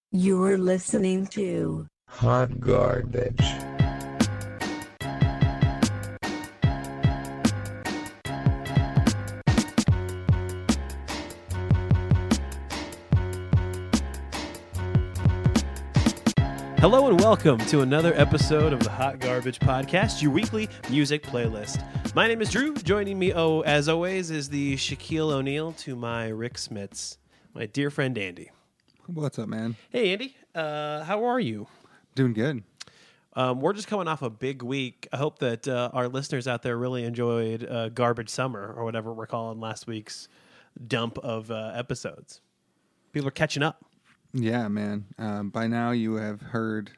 You're listening to Hot Garbage. Hello and welcome to another episode of the Hot Garbage Podcast, your weekly music playlist. My name is Drew. Joining me, as always, is the Shaquille O'Neal to my Rick Smits, my dear friend Andy. What's up, man? Hey, Andy. How are you? Doing good. We're just coming off a big week. I hope that our listeners out there really enjoyed Garbage Summer, or whatever we're calling last week's dump of episodes. People are catching up. Yeah, man. By now you have heard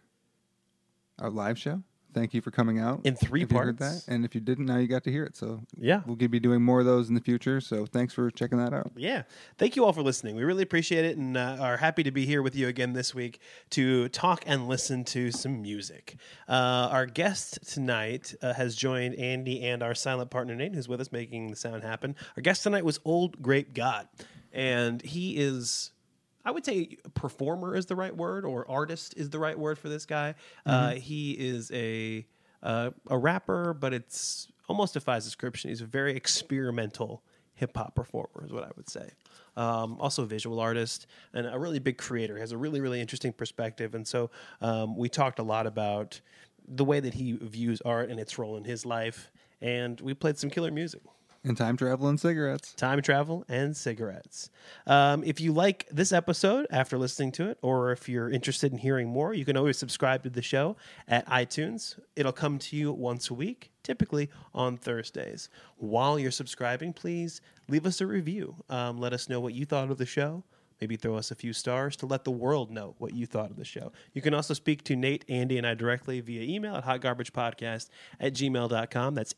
our live show. Thank you for coming out. In three if you heard parts. that. And if you didn't, now you got to hear it. So Yeah. we'll be doing more of those in the future. So thanks for checking that out. Yeah. Thank you all for listening. We really appreciate it and are happy to be here with you again this week to talk and listen to some music. Our guest tonight has joined Andy and our silent partner Nate, who's with us making the sound happen. Our guest tonight was Old Grape God, and he is... I would say performer is the right word, or artist is the right word for this guy. He is a rapper, but it's almost defies description. He's a very experimental hip hop performer, is what I would say. Also a visual artist and a really big creator. He has a really, really interesting perspective. And so we talked a lot about the way that he views art and its role in his life. And we played some killer music. And time travel and cigarettes. Time travel and cigarettes. If you like this episode after listening to it, or if you're interested in hearing more, you can always subscribe to the show at iTunes. It'll come to you once a week, typically on Thursdays. While you're subscribing, please leave us a review. Let us know what you thought of the show. Maybe throw us a few stars to let the world know what you thought of the show. You can also speak to Nate, Andy, and I directly via email at hotgarbagepodcast@gmail.com. That's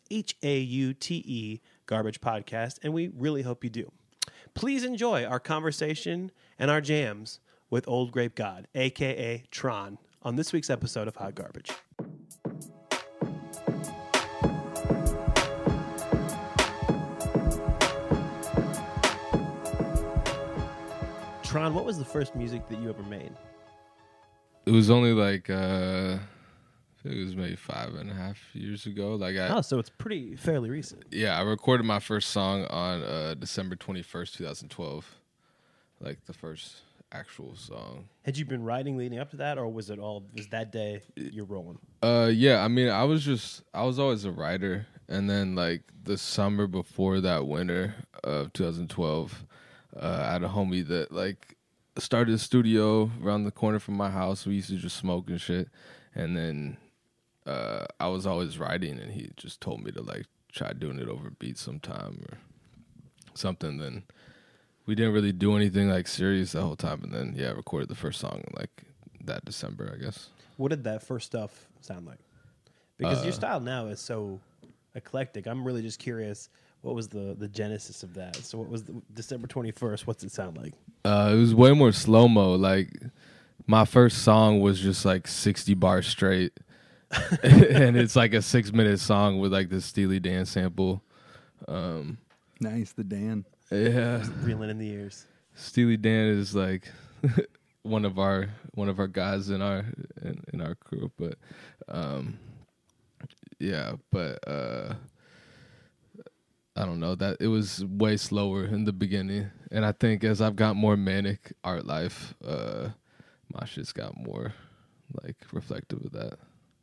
HAUTE Garbage Podcast, and we really hope you do. Please enjoy our conversation and our jams with Old Grape God, a.k.a. Tron, on this week's episode of Hot Garbage. Tron, what was the first music that you ever made? It was only like I think it was maybe 5.5 years ago. So it's fairly recent. Yeah, I recorded my first song on December 21st, 2012. Like the first actual song. Had you been writing leading up to that, or was that day you're rolling? Yeah, I mean, I was always a writer, and then like the summer before that winter of 2012, I had a homie that like started a studio around the corner from my house. We used to just smoke and shit, and then I was always writing, and he just told me to like try doing it over beats sometime or something. Then we didn't really do anything like serious the whole time, and then I recorded the first song like that December, I guess. What did that first stuff sound like? Because your style now is so eclectic. I'm really just curious. What was the genesis of that? So what was the December 21st? What's it sound like? It was way more slow-mo. Like, my first song was just, like, 60 bars straight. And it's, like, a 6-minute song with, like, this Steely Dan sample. Nice, the Dan. Yeah. Just reeling in the ears. Steely Dan is, like, one of our guys in our crew. But, I don't know, that it was way slower in the beginning, and I think as I've got more manic art life, my shit's got more like reflective of that.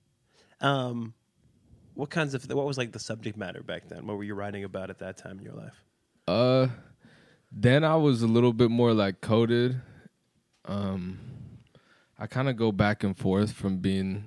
What was like the subject matter back then? What were you writing about at that time in your life? Then I was a little bit more like coded. I kind of go back and forth from being.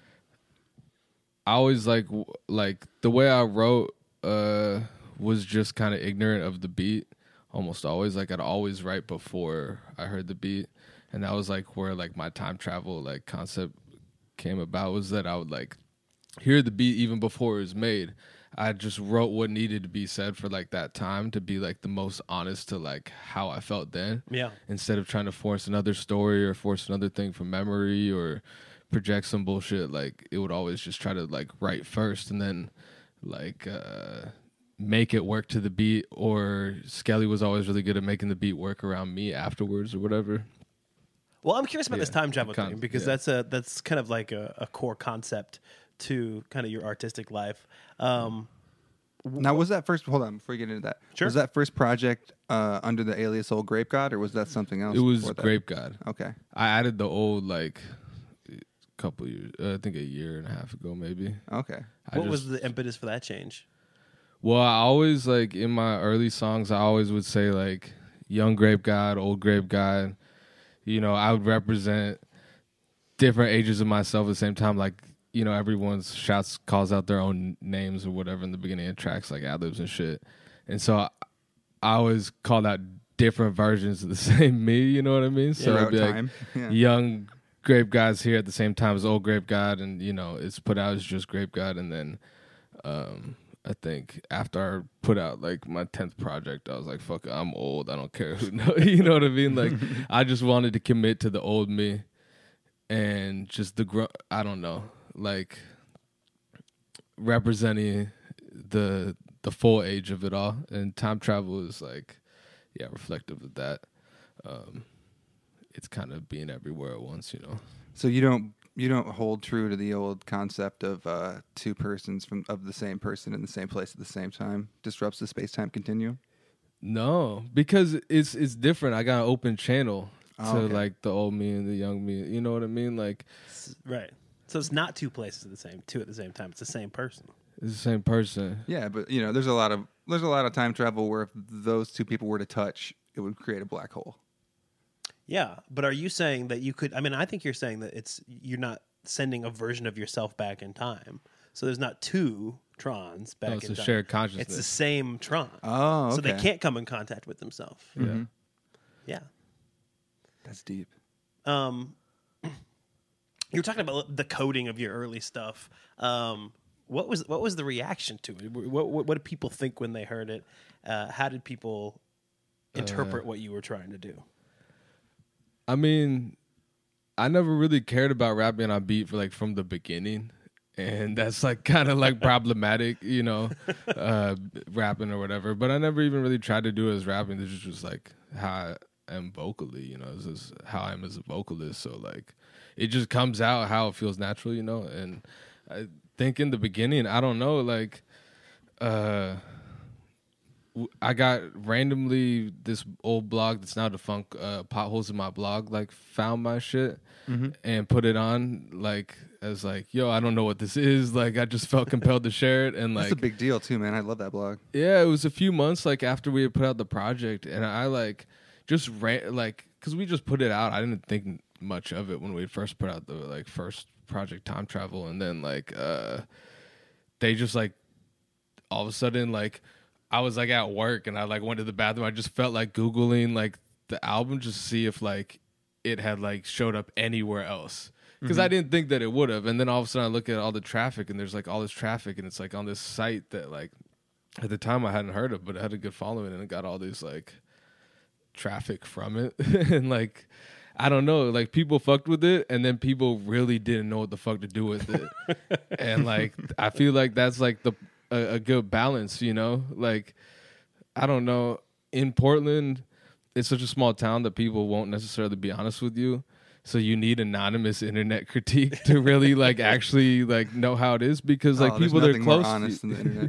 I always like the way I wrote. Was just kind of ignorant of the beat almost always. Like I'd always write before I heard the beat, and that was like where like my time travel like concept came about, was that I would like hear the beat even before it was made. I just wrote what needed to be said for like that time to be like the most honest to like how I felt then. Yeah. Instead of trying to force another story or force another thing from memory or project some bullshit, like it would always just try to like write first and then like make it work to the beat, or Skelly was always really good at making the beat work around me afterwards or whatever. Well, I'm curious about this Yeah, time travel the thing because yeah. that's kind of like a core concept to kind of your artistic life. Now, was that first? Hold on, before you get into that, Sure. was that first project under the alias Old Grape God, or was that something else? It was before that? Grape God. Okay. I added the old like couple years, I think a year and a half ago, maybe. Okay. What was the impetus for that change? Well, I always like in my early songs, I always would say like young Grape God, old Grape God. You know, I would represent different ages of myself at the same time. Like, you know, everyone's calls out their own names or whatever in the beginning of tracks, like ad-libs and shit. And so I always called out different versions of the same me, you know what I mean? So it'd be Throughout like time. Yeah. young Grape God's here at the same time as old Grape God, and, you know, it's put out as just Grape God. And then I think after I put out like my 10th project, I was like, fuck it, I'm old. I don't care who knows. You know what I mean? Like, I just wanted to commit to the old me and just I don't know, like representing the full age of it all. And time travel is like, yeah, reflective of that. It's kind of being everywhere at once, you know. So you don't hold true to the old concept of two persons of the same person in the same place at the same time disrupts the space-time continuum? No, because it's different. I got an open channel to okay. like the old me and the young me. You know what I mean? Like, Right. So it's not two places two at the same time. It's the same person. it's the same person. Yeah, but you know, there's a lot of time travel where if those two people were to touch, it would create a black hole. Yeah, but are you saying that you could? I mean, I think you're saying that you're not sending a version of yourself back in time. So there's not two Trons back No, in it's time. a shared consciousness. It's the same Tron. Oh, okay. So they can't come in contact with themselves. Yeah. Yeah. That's deep. You were talking about the coding of your early stuff. What was the reaction to it? What did people think when they heard it? How did people interpret what you were trying to do? I mean, I never really cared about rapping on beat from the beginning. And that's like kind of like problematic, you know, rapping or whatever. But I never even really tried to do it as rapping. This is just like how I am vocally, you know, this is how I am as a vocalist. So like it just comes out how it feels natural, you know. And I think in the beginning, I don't know, like I got randomly this old blog that's now defunct, Potholes in My Blog, like found my shit and put it on like as like, yo, I don't know what this is. Like I just felt compelled to share it. And like, That's a big deal too, man. I love that blog. yeah, it was a few months like after we had put out the project, and I like just ran like because we just put it out. I didn't think much of it when we first put out the like first project, Time Travel, and then like they just like all of a sudden like I was like at work and I like went to the bathroom. I just felt like Googling like the album just to see if like it had like showed up anywhere else. Because I didn't think that it would have. And then all of a sudden I look at all the traffic and there's like all this traffic and it's like on this site that like at the time I hadn't heard of, but it had a good following and it got all this like traffic from it. And like, I don't know, like people fucked with it and then people really didn't know what the fuck to do with it. And like, I feel like that's like a good balance, you know? Like, I don't know. In Portland, it's such a small town that people won't necessarily be honest with you. So you need anonymous internet critique to really like actually like know how it is because like people that are close, more honest than the internet.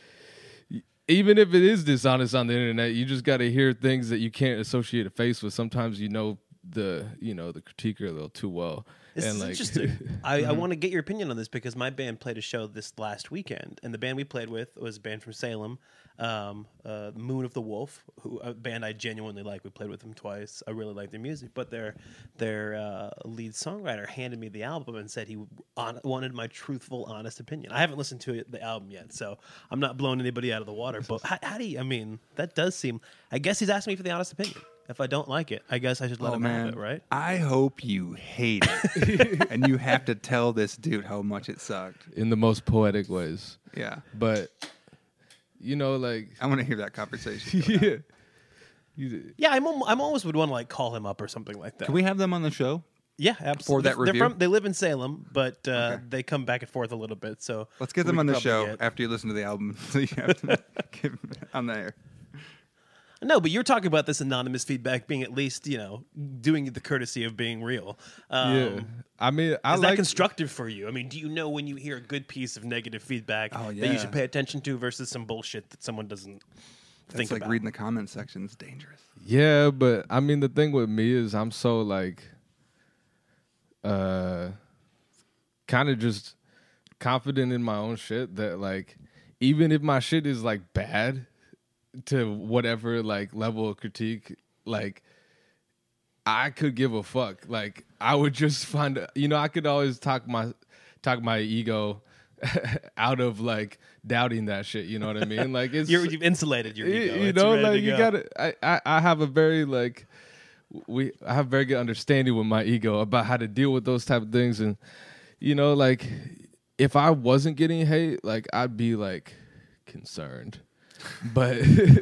even if it is dishonest on the internet, you just got to hear things that you can't associate a face with. Sometimes you know the critiquer a little too well. This and is like, interesting. I want to get your opinion on this because my band played a show this last weekend, and the band we played with was a band from Salem, Moon of the Wolf, a band I genuinely like. We played with them twice. I really like their music, but their lead songwriter handed me the album and said he wanted my truthful, honest opinion. I haven't listened to the album yet, so I'm not blowing anybody out of the water. But how do you? I mean, that does seem. I guess he's asking me for the honest opinion. If I don't like it, I guess I should let him have it, right? I hope you hate it. And you have to tell this dude how much it sucked. in the most poetic ways. Yeah. But you know, like I want to hear that conversation. yeah, Yeah, I'm almost would want to like call him up or something like that. Can we have them on the show? Yeah, absolutely. For that review? They live in Salem, but they come back and forth a little bit. So Let's get we them on could the probably show after you listen to the album. So you have to give them on the air. No, but you're talking about this anonymous feedback being at least, doing the courtesy of being real. Yeah. I mean, Is that constructive for you? I mean, do you know when you hear a good piece of negative feedback that you should pay attention to versus some bullshit that someone doesn't think like about? reading the comment section is dangerous. Yeah, but I mean, the thing with me is I'm so like, kind of just confident in my own shit that like, even if my shit is like bad to whatever like level of critique, like I could give a fuck. Like I would just find, I could always talk my ego out of like doubting that shit. You know what I mean? Like you've insulated your ego. You know, like you gotta. I have a very like I have very good understanding with my ego about how to deal with those type of things, and like if I wasn't getting hate, like I'd be like concerned. But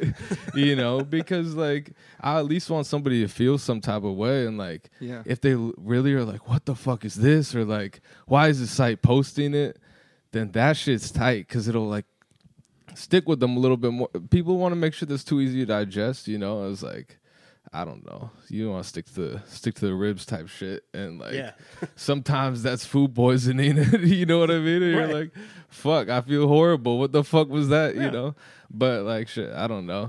because like I at least want somebody to feel some type of way, and like if they really are like, what the fuck is this, or like why is the site posting it, then that shit's tight because it'll like stick with them a little bit more. People want to make sure that's too easy to digest. It's like I don't know. You want to stick to the ribs type shit, and like sometimes that's food poisoning. You know what I mean? And you're like, fuck, I feel horrible. What the fuck was that? Yeah. But like shit, I don't know.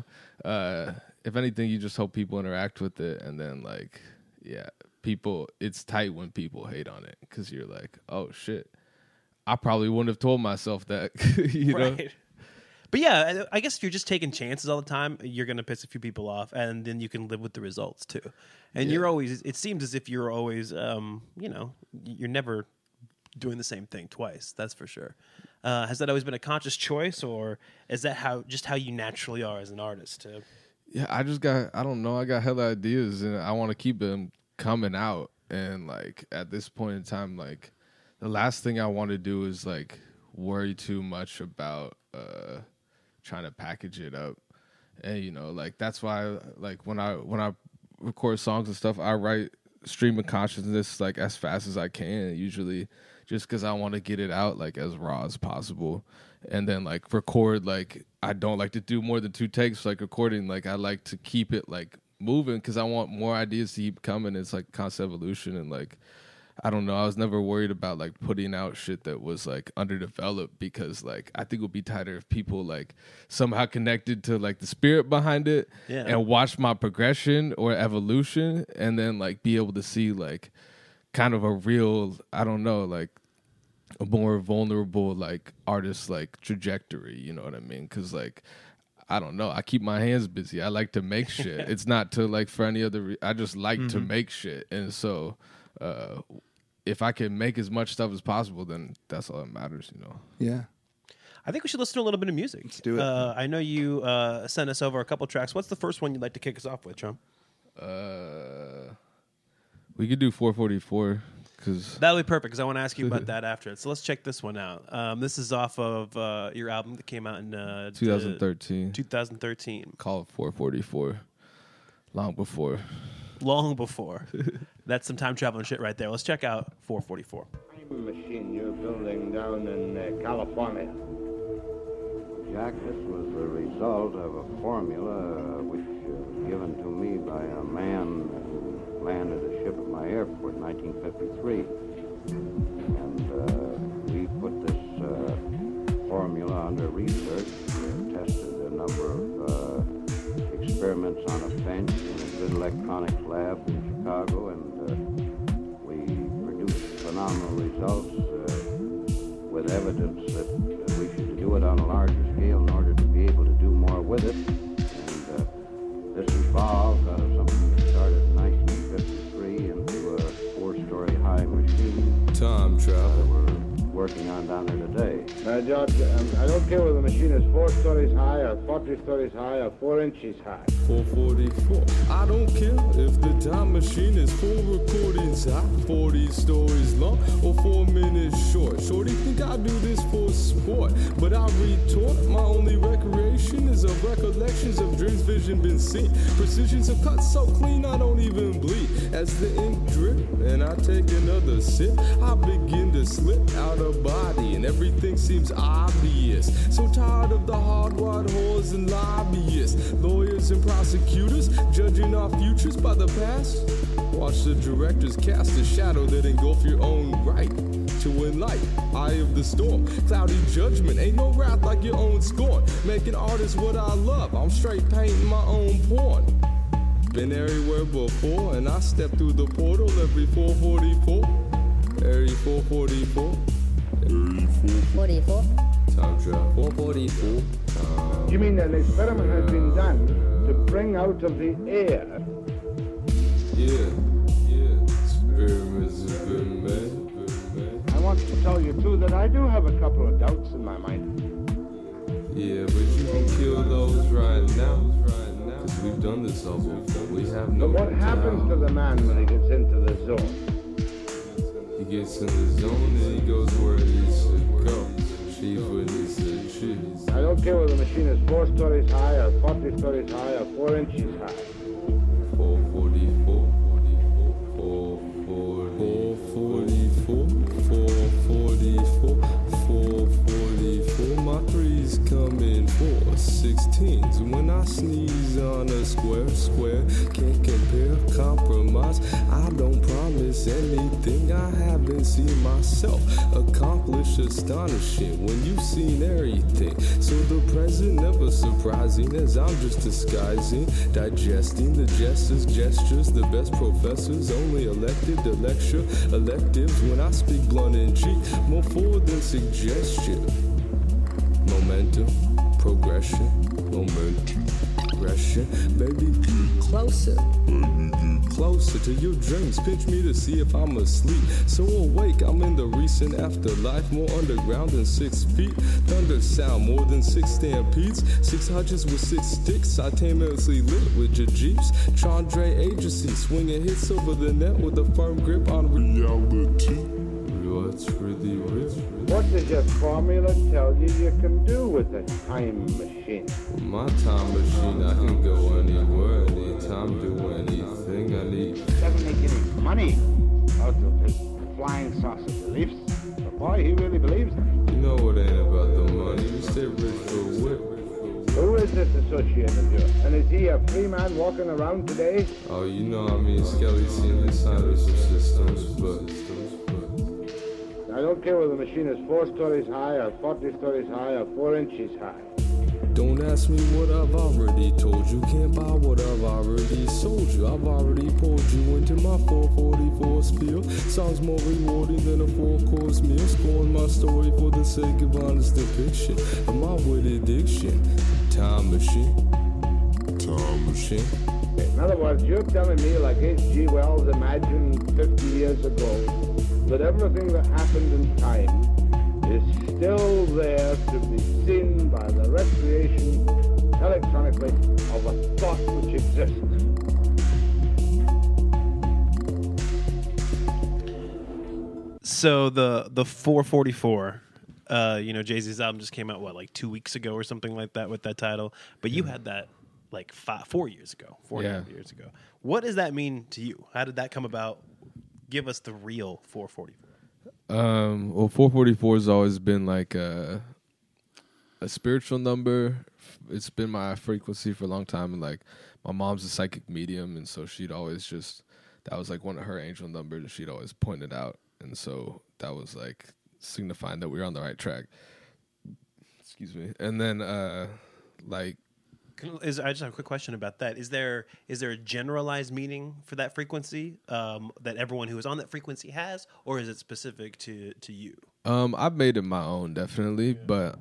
If anything, you just hope people interact with it, and then like people. It's tight when people hate on it because you're like, oh shit, I probably wouldn't have told myself that. You know. But yeah, I guess if you're just taking chances all the time, you're going to piss a few people off, and then you can live with the results too. And you're always, it seems as if you're always, you're never doing the same thing twice. That's for sure. Has that always been a conscious choice, or is that how you naturally are as an artist too? Yeah, I don't know. I got hella ideas, and I want to keep them coming out. And like at this point in time, like the last thing I want to do is like worry too much about trying to package it up. And like that's why like when I record songs and stuff, I write stream of consciousness like as fast as I can, usually just because I want to get it out like as raw as possible. And then like record, like I don't like to do more than 2 takes like recording. Like I like to keep it like moving because I want more ideas to keep coming. It's like constant evolution, and like I don't know, I was never worried about like putting out shit that was like underdeveloped, because like I think it would be tighter if people like somehow connected to like the spirit behind it and watch my progression or evolution, and then like be able to see like kind of a real, I don't know, like a more vulnerable like artist like trajectory, you know what I mean? Because like I don't know, I keep my hands busy. I like to make shit. It's not to like for any other I just like to make shit. And so if I can make as much stuff as possible, then that's all that matters, Yeah. I think we should listen to a little bit of music. Let's do it. I know you sent us over a couple tracks. What's the first one you'd like to kick us off with, Chum? We could do 444 because that'll be perfect, because I want to ask you about that after it. So let's check this one out. This is off of your album that came out in 2013. 2013. Called 444. Long before. That's some time traveling shit right there. Let's check out 444. Time machine you're building down in California. Jack, this was the result of a formula which was given to me by a man who landed a ship at my airport in 1953. And we put this formula under research, tested a number of experiments on a bench in a good electronics lab in Chicago, and we produced phenomenal results with evidence that we should do it on a larger scale in order to be able to do more with it. And this evolved out of something that started in 1953 into a 4-story high machine. Time travel. We're working on down there today. George, I don't care whether the machine is 4 stories high or 40 stories high or 4 inches high. 444. I don't care if the time machine is 4 recordings high, 40 stories long, or 4 minutes short. Shorty think I do this for sport, but I retort, my only recreation is of recollections of dreams vision been seen. Precisions of cuts so clean I don't even bleed. As the ink drip and I take another sip, I begin to slip out of body, and everything seems obvious. So tired of the hard-wired whores and lobbyists, lawyers and prosecutors judging our futures by the past. Watch the directors cast a shadow that engulf your own right to win light. Eye of the storm, cloudy judgment, ain't no wrath like your own scorn. Making art is what I love, I'm straight painting my own porn. Been everywhere before, and I step through the portal every 444. Area 444. Area 44. Time travel. 444. You mean an experiment has been done to bring out of the air? Yeah. Experiments have been made. I want to tell you, too, that I do have a couple of doubts in my mind. Yeah, but you can kill those right now. Cause we've done this all before. We have no But what happens to the man when he gets into the zone? He gets in the zone and he goes where he needs to go. Chief witness said, chief. I don't care whether the machine is 4 stories high or 40 stories high or 4 inches high. 444. 444. My threes come in 4/16s. When I sneeze on a square, can't compare, compromise. I don't promise anything I haven't seen myself accomplish. Astonishing when you've seen everything. So the present never surprising, as I'm just disguising, digesting the jesters, gestures, the best professors, only elected to lecture, electives when I speak blunt in cheek, more forward than suggestion. Momentum, progression, baby, closer to your dreams. Pinch me to see if I'm asleep. So awake, I'm in the recent afterlife, more underground than 6 feet. Thunder sound more than 6 stampedes. 6 hutches with 6 sticks, simultaneously lit with your jeeps. Chandre agency, swinging hits over the net with a firm grip on reality. What's really rich? What does your formula tell you can do with a time machine? With my time machine, I can go anywhere, anytime, do anything I need. Doesn't make any money out of his flying saucer beliefs. But boy, he really believes them. You know what ain't about the money. You stay rich for a whip. Who is this associate of yours? And is he a free man walking around today? Oh, you know, I mean, Skelly's seen inside of some systems, but I don't care whether the machine is 4 stories high or 40 stories high or 4 inches high. don't ask me what I've already told you. Can't buy what I've already sold you. I've already pulled you into my 444 spiel. Sounds more rewarding than a 4-course meal. Scoring my story for the sake of honest depiction of my witty diction. Time machine. Time machine. In other words, you're telling me, like H.G. Wells imagined 50 years ago, that everything that happened in time is still there to be seen by the recreation electronically of a thought which exists. So the 444, Jay-Z's album just came out, like 2 weeks ago or something like that with that title. But you had that like 4 years ago, 4.5 years ago. What does that mean to you? How did that come about? Give us the real 444. Well, 444 has always been like a spiritual number. It's been my frequency for a long time, and like my mom's a psychic medium, and so she'd always that was like one of her angel numbers that she'd always pointed out, and so that was like signifying that we were on the right track. Excuse me. And then I just have a quick question about that. Is there a generalized meaning for that frequency that everyone who is on that frequency has, or is it specific to you? I've made it my own, definitely, but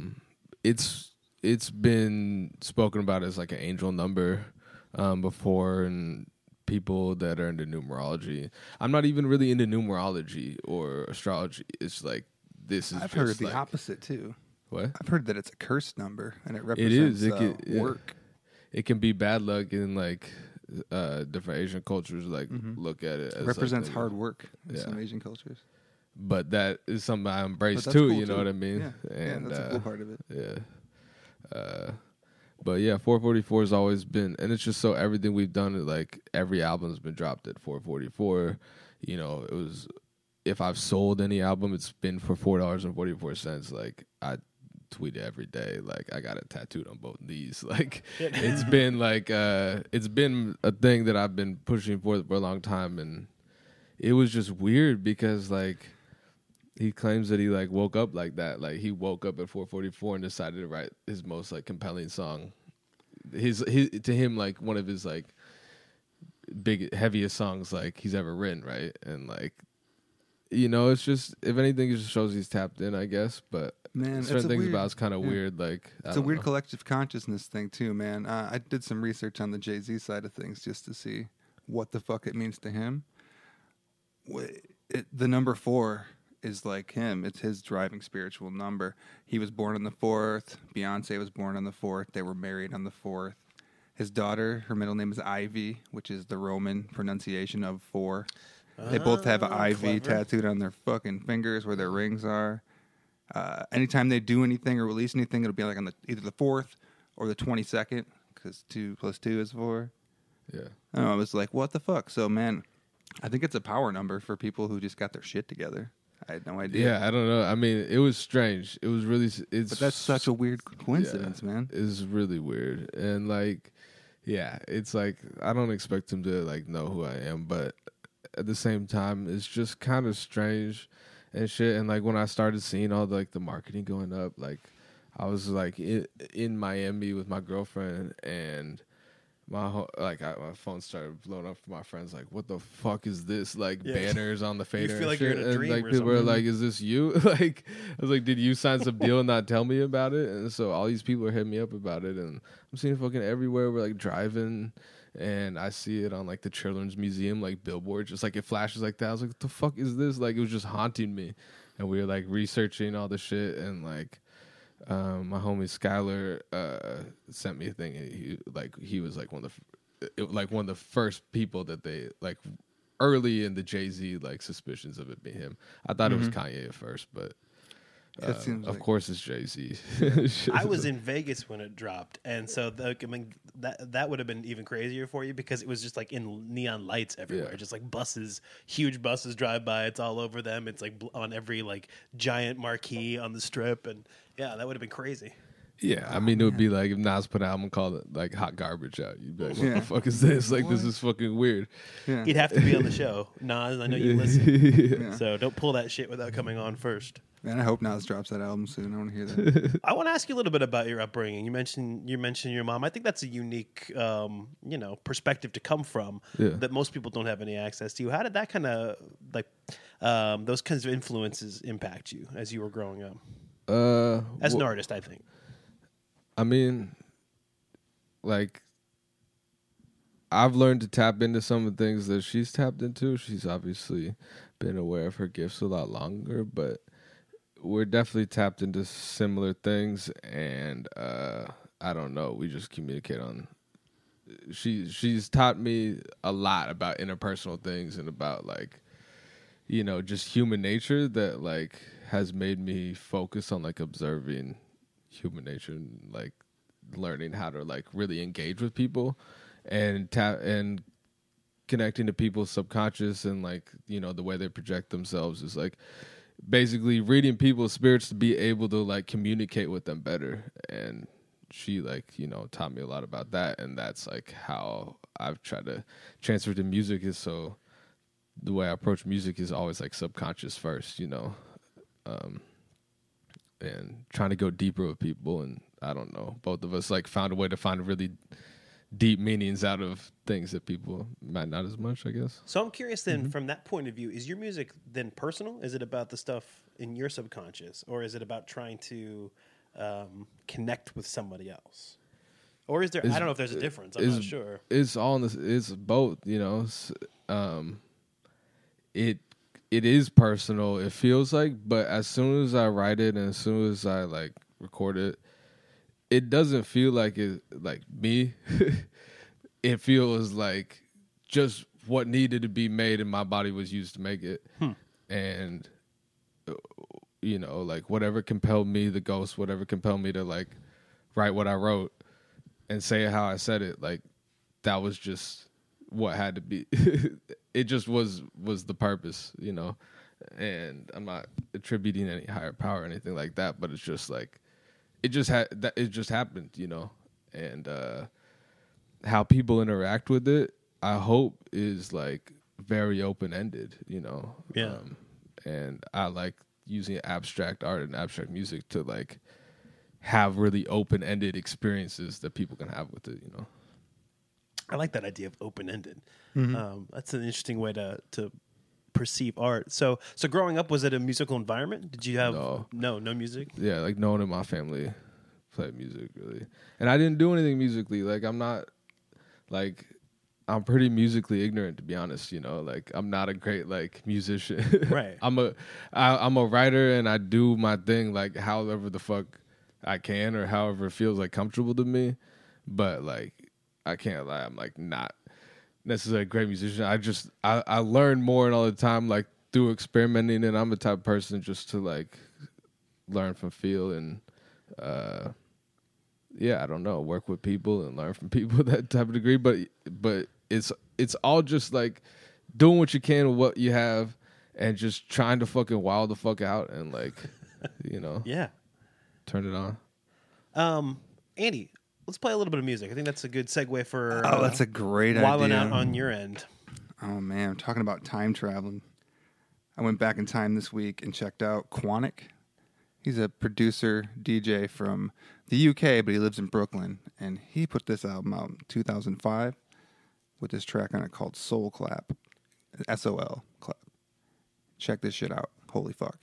it's been spoken about as like an angel number before, and people that are into numerology. I'm not even really into numerology or astrology. It's like this is. I've just heard the like, opposite too. What? I've heard that it's a cursed number and it It is. represents work. It can be bad luck in like different Asian cultures. Like look at it. It as represents like hard work in Yeah. some Asian cultures. But that is something I embrace But that's too. cool You know too. what I mean? Yeah, And, that's a cool part of it. Yeah. But yeah, 444 has always been, and it's just so everything we've done, like every album's been dropped at 444. if I've sold any album, it's been for $4.44. Like I tweet it every day. Like I got it tattooed on both knees. Like it's been like it's been a thing that I've been pushing for a long time, and it was just weird because like he claims that he like woke up like that. Like he woke up at 4:44 and decided to write his most like compelling song. His to him like one of his like big heaviest songs like he's ever written, right? And like, you know, it's just, if anything, it just shows he's tapped in, I guess. But Man, certain things about it's kind of weird. Like it's a weird collective consciousness thing too, man. I did some research on the Jay-Z side of things just to see what the fuck it means to him. The number 4 is like him. It's his driving spiritual number. He was born on the 4th. Beyonce was born on the 4th. They were married on the 4th. His daughter, her middle name is Ivy, which is the Roman pronunciation of 4. They both have Ivy tattooed on their fucking fingers where their rings are. Anytime they do anything or release anything, it'll be like on either the 4th or the 22nd, because 2 + 2 is 4. Yeah. I don't know, I was like, what the fuck? So, man, I think it's a power number for people who just got their shit together. I had no idea. Yeah, I don't know. I mean, it was strange. It was really. But that's such a weird coincidence, man. It's really weird, and like, yeah, it's like I don't expect him to like know who I am, but at the same time, it's just kind of strange and shit. And like when I started seeing all the marketing going up, like I was like in Miami with my girlfriend, and my phone started blowing up from my friends. Like, what the fuck is this? Like banners on the fader. You feel like and shit. you're in a dream and, like or people were something. like, "Is this you?" Like, I was like, "Did you sign some deal and not tell me about it?" And so all these people are hitting me up about it, and I'm seeing it fucking everywhere. We're like driving, and I see it on like the Children's Museum, like billboard, just like it flashes like that. I was like, "What the fuck is this?" Like, it was just haunting me, and we were like researching all the shit, and like. My homie Skylar sent me a thing. He was like one of the first people that they like early in the Jay-Z like suspicions of it being him. I thought it was Kanye at first, but of course it's Jay-Z. I was in Vegas when it dropped, and so that would have been even crazier for you because it was just like in neon lights everywhere, just like buses, huge buses drive by. It's all over them. It's like on every like giant marquee on the strip, and yeah, that would have been crazy. Yeah, I mean, it would be like if Nas put an album called like Hot Garbage out. You'd be like, what the fuck is this? Like, this is fucking weird. Yeah. He'd have to be on the show. Nas, I know you listen. So don't pull that shit without coming on first. Man, I hope Nas drops that album soon. I want to hear that. I want to ask you a little bit about your upbringing. You mentioned your mom. I think that's a unique, perspective to come from that most people don't have any access to. How did that kind of those kinds of influences impact you as you were growing up? As an artist, I think. I mean, like, I've learned to tap into some of the things that she's tapped into. She's obviously been aware of her gifts a lot longer, but we're definitely tapped into similar things, and I don't know. We just communicate on. She's taught me a lot about interpersonal things and about like, just human nature that like has made me focus on like observing human nature and like learning how to like really engage with people and and connecting to people's subconscious and like the way they project themselves is like basically reading people's spirits to be able to like communicate with them better. And she like taught me a lot about that, and that's like how I've tried to transfer to music. Is so the way I approach music is always like subconscious first, and trying to go deeper with people. And I don't know, both of us like found a way to find really deep meanings out of things that people might not as much, I guess. So I'm curious then, from that point of view, is your music then personal? Is it about the stuff in your subconscious, or is it about trying to connect with somebody else? Or is there, I don't know if there's a difference. I'm not sure. It's all in this, it's both, It is personal, it feels like, but as soon as I write it and as soon as I like record it, it doesn't feel like it like me. It feels like just what needed to be made and my body was used to make it. And like whatever compelled me, the ghost, whatever compelled me to like write what I wrote and say it how I said it, like that was just what had to be. It just was the purpose, and I'm not attributing any higher power or anything like that, but it's just like it just happened, you know, and how people interact with it, I hope is like very open ended, you know. Yeah. And I like using abstract art and abstract music to like have really open ended experiences that people can have with it, you know. I like that idea of open ended. Mm-hmm. That's an interesting way to perceive art. So growing up, was it a musical environment? Did you have no music? Yeah, like no one in my family played music really, and I didn't do anything musically. Like I'm pretty musically ignorant, to be honest. You know, like I'm not a great like musician. Right. I'm a writer, and I do my thing like however the fuck I can or however it feels like comfortable to me. But like I can't lie, I'm like not necessarily a great musician. I learn more and all the time like through experimenting, and I'm the type of person just to like learn from feel and I don't know, work with people and learn from people that type of degree. But it's all just like doing what you can with what you have and just trying to fucking wow the fuck out and like, you know, Yeah. turn it on. Andy, let's play a little bit of music. I think that's a good segue for that's a great wilding idea. out on your end. Oh man, talking about time traveling. I went back in time this week and checked out Quanic. He's a producer, DJ from the UK, but he lives in Brooklyn. And he put this album out in 2005 with this track on it called Soul Clap. S-O-L Clap. Check this shit out. Holy fuck.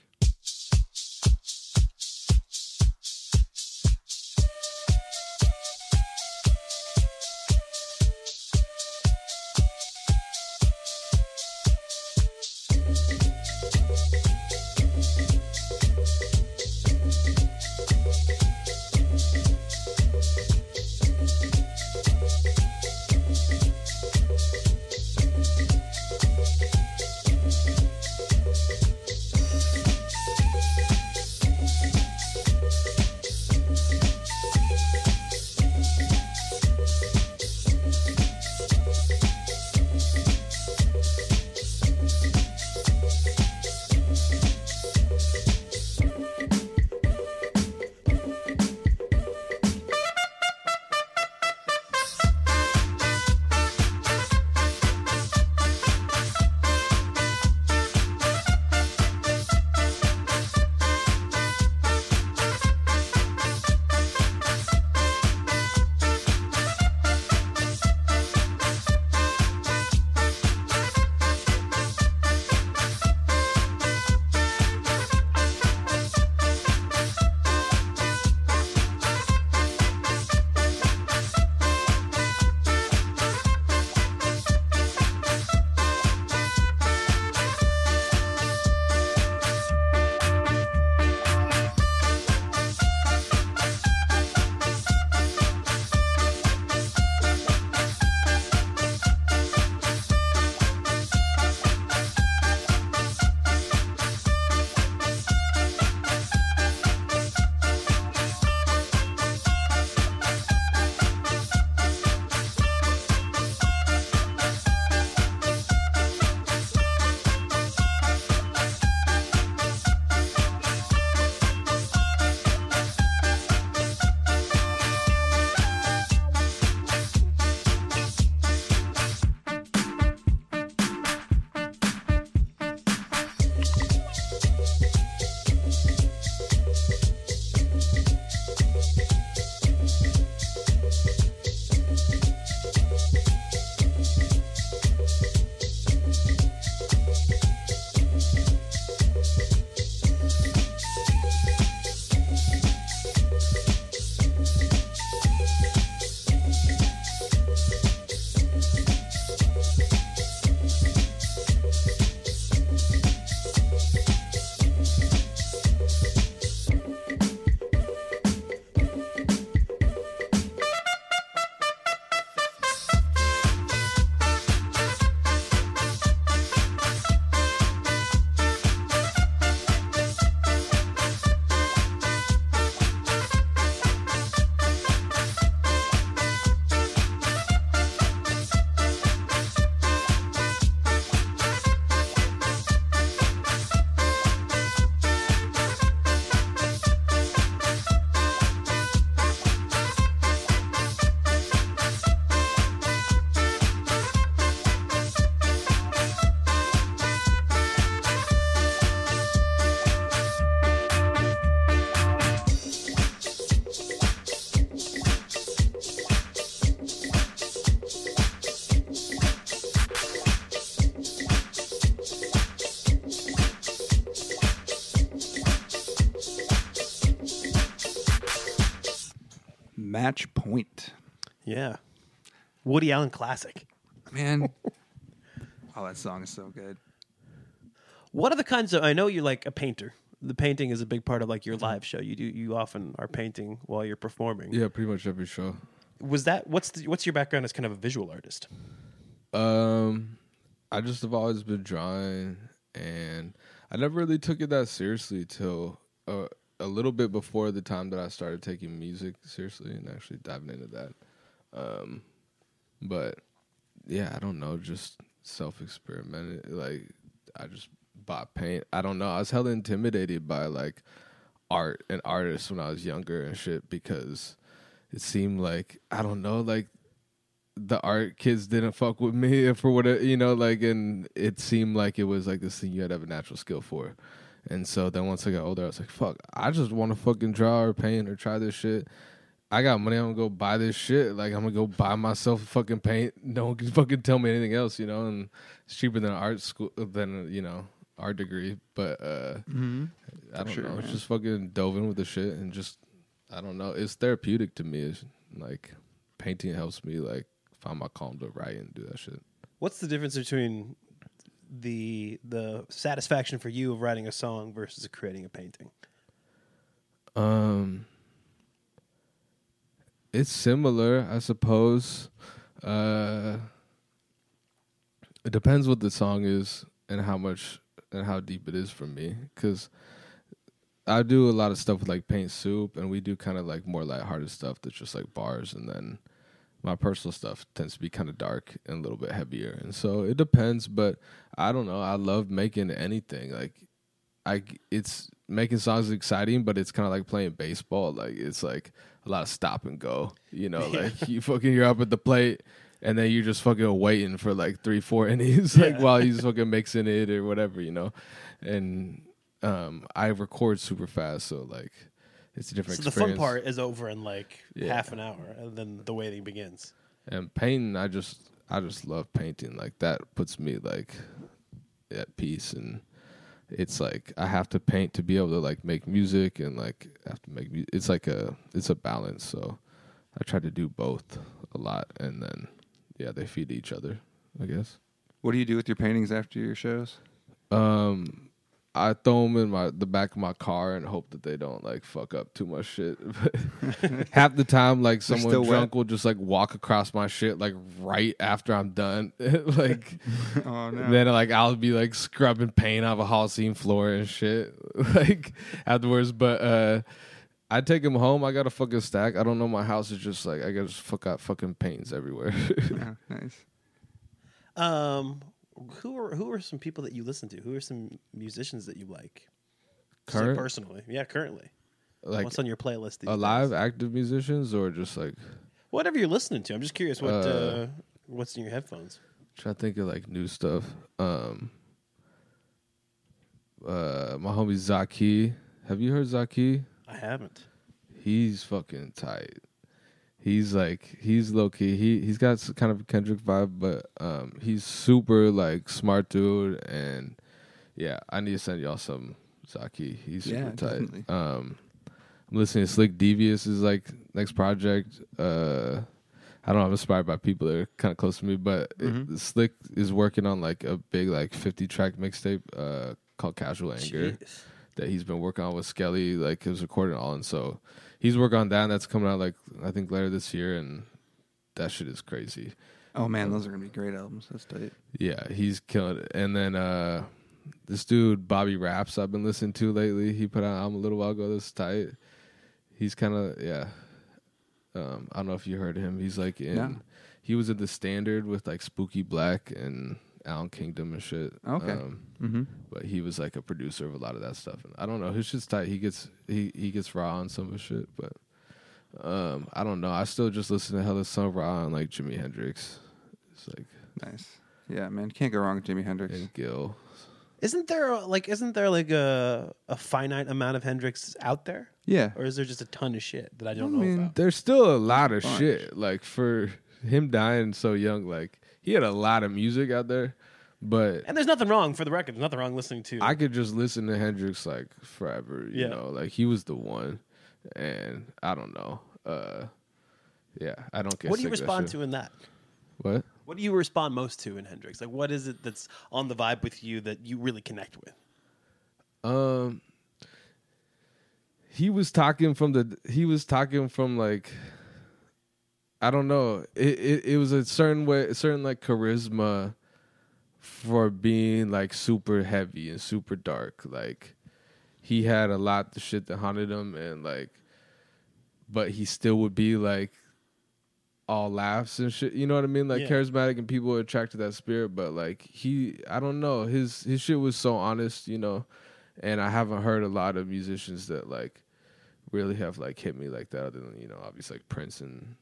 Match Point. Yeah. Woody Allen classic. Man. Oh, that song is so good. What are the kinds of? I know you're like a painter. The painting is a big part of like your live show. You often are painting while you're performing. Yeah, pretty much every show. Was that what's your background as kind of a visual artist? I just have always been drawing, and I never really took it that seriously till a little bit before the time that I started taking music seriously and actually diving into that. But yeah, I don't know, just self-experimented. Like, I just bought paint. I don't know. I was hella intimidated by like art and artists when I was younger and shit, because it seemed like, I don't know, like the art kids didn't fuck with me for whatever, you know, like, and it seemed like it was like this thing you had to have a natural skill for. And so then once I got older, I was like, fuck, I just want to fucking draw or paint or try this shit. I got money, I'm gonna go buy this shit. Like, I'm gonna go buy myself fucking paint. Don't fucking tell me anything else, you know, and it's cheaper than art school, than, you know, art degree. But I don't know. It's just fucking dove in with the shit and just, I don't know. It's therapeutic to me. It's like painting helps me like find my calm to write and do that shit. What's the difference between the satisfaction for you of writing a song versus creating a painting? It's similar, I suppose. It depends what the song is and how much and how deep it is for me. Because I do a lot of stuff with like Paint Soup, and we do kind of like more lighthearted stuff that's just like bars, and then my personal stuff tends to be kind of dark and a little bit heavier. And so it depends, but I don't know. I love making anything. Like, it's making songs exciting, but it's kind of like playing baseball. Like, it's like a lot of stop and go, you know, like you're up at the plate and then you're just fucking waiting for like 3-4 innings, like while he's fucking mixing it or whatever, you know? And I record super fast. So like, it's a different experience. The fun part is over in like half an hour, and then the waiting begins. And painting, I just love painting. Like, that puts me like at peace, and it's like I have to paint to be able to like make music, and like I have to make music. It's like it's a balance. So I try to do both a lot, and then they feed each other, I guess. What do you do with your paintings after your shows? I throw them in the back of my car and hope that they don't like fuck up too much shit. Half the time, like someone drunk will just like walk across my shit like right after I'm done. Like, oh no. Then like I'll be like scrubbing paint off a Holocene floor and shit like afterwards. But I take them home. I got a fucking stack. I don't know. My house is just like I got fucking paints everywhere. Yeah, nice. Who are some people that you listen to? Who are some musicians that you like? Current? Personally, currently. Like, what's on your playlist? Alive, active musicians, or just like whatever you're listening to. I'm just curious what's in your headphones. Trying to think of like new stuff. My homie Zaki. Have you heard Zaki? I haven't. He's fucking tight. He's low key. He's got kind of a Kendrick vibe, but he's super like smart dude. And yeah, I need to send y'all some Zaki. He's super tight. Definitely. I'm listening to Slick Devious is like next project. I don't know. I'm inspired by people that are kind of close to me, but Slick is working on like a big like 50-track mixtape called Casual Anger. Jeez. That he's been working on with Skelly. Like, it was recorded all, and so he's working on that, and that's coming out like I think later this year, and that shit is crazy. Oh man, those are gonna be great albums. That's tight. Yeah, he's killing it. And then this dude Bobby Raps I've been listening to lately. He put out an album a little while ago that's tight. He's kind of I don't know if you heard him. He's like he was in The Standard with like Spooky Black and Alan Kingdom and shit. Okay. But he was like a producer of a lot of that stuff. And I don't know. His shit's tight. He gets raw on some of his shit, but I don't know. I still just listen to hella Sun Ra and like Jimi Hendrix. It's like nice. Yeah, man. Can't go wrong with Jimi Hendrix. And Gil. Isn't there a finite amount of Hendrix out there? Yeah. Or is there just a ton of shit that I don't know about? There's still a lot of shit. Like, for him dying so young, like, he had a lot of music out there, but... And there's nothing wrong, for the record. There's nothing wrong listening to... I could just listen to Hendrix, like, forever, you know? Like, he was the one, and I don't know. Yeah, I don't get. What do you sick of that respond shit. to in that? What? What do you respond most to in Hendrix? Like, what is it that's on the vibe with you that you really connect with? He was talking from like, I don't know. It was a certain like charisma for being like super heavy and super dark. Like he had a lot of shit that haunted him, and like, but he still would be like all laughs and shit. You know what I mean? Like Yeah. charismatic, and people were attracted to that spirit. But like I don't know. His shit was so honest, you know. And I haven't heard a lot of musicians that like really have like hit me like that, other than, you know, obviously like Prince and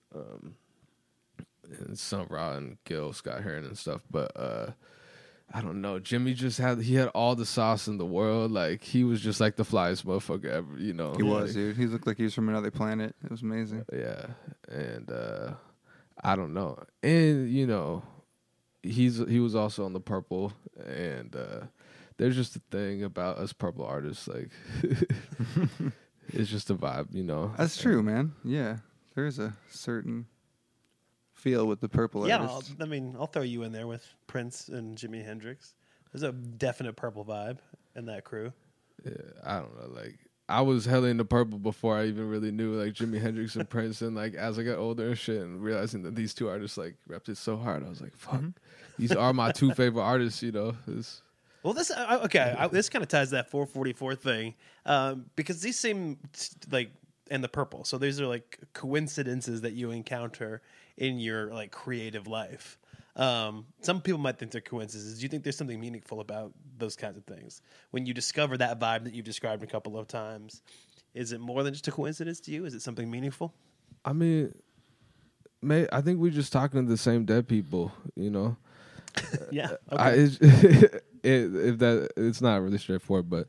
Sun Ra and Gil Scott Heron and stuff. But I don't know. Jimmy just had all the sauce in the world. Like he was just like the flyest motherfucker ever, you know. He was, dude. He looked like he was from another planet. It was amazing. Yeah. And I don't know. And, you know, he was also on the Purple, and there's just a thing about us Purple artists, like it's just a vibe, you know. That's true, man. Yeah, there's a certain feel with the Purple Yeah, artists. I'll throw you in there with Prince and Jimi Hendrix. There's a definite Purple vibe in that crew. Yeah, I don't know. Like I was hella into Purple before I even really knew like Jimi Hendrix and Prince, and like as I got older and shit, and realizing that these two artists like repped it so hard, I was like, fuck, these are my two favorite artists, you know. Well, this this kind of ties that 444 thing because these seem like and the Purple. So these are like coincidences that you encounter in your like creative life. Some people might think they're coincidences. Do you think there's something meaningful about those kinds of things when you discover that vibe that you've described a couple of times? Is it more than just a coincidence to you? Is it something meaningful? I mean, I think we're just talking to the same dead people, you know. Yeah. Okay. If that, it's not really straightforward, but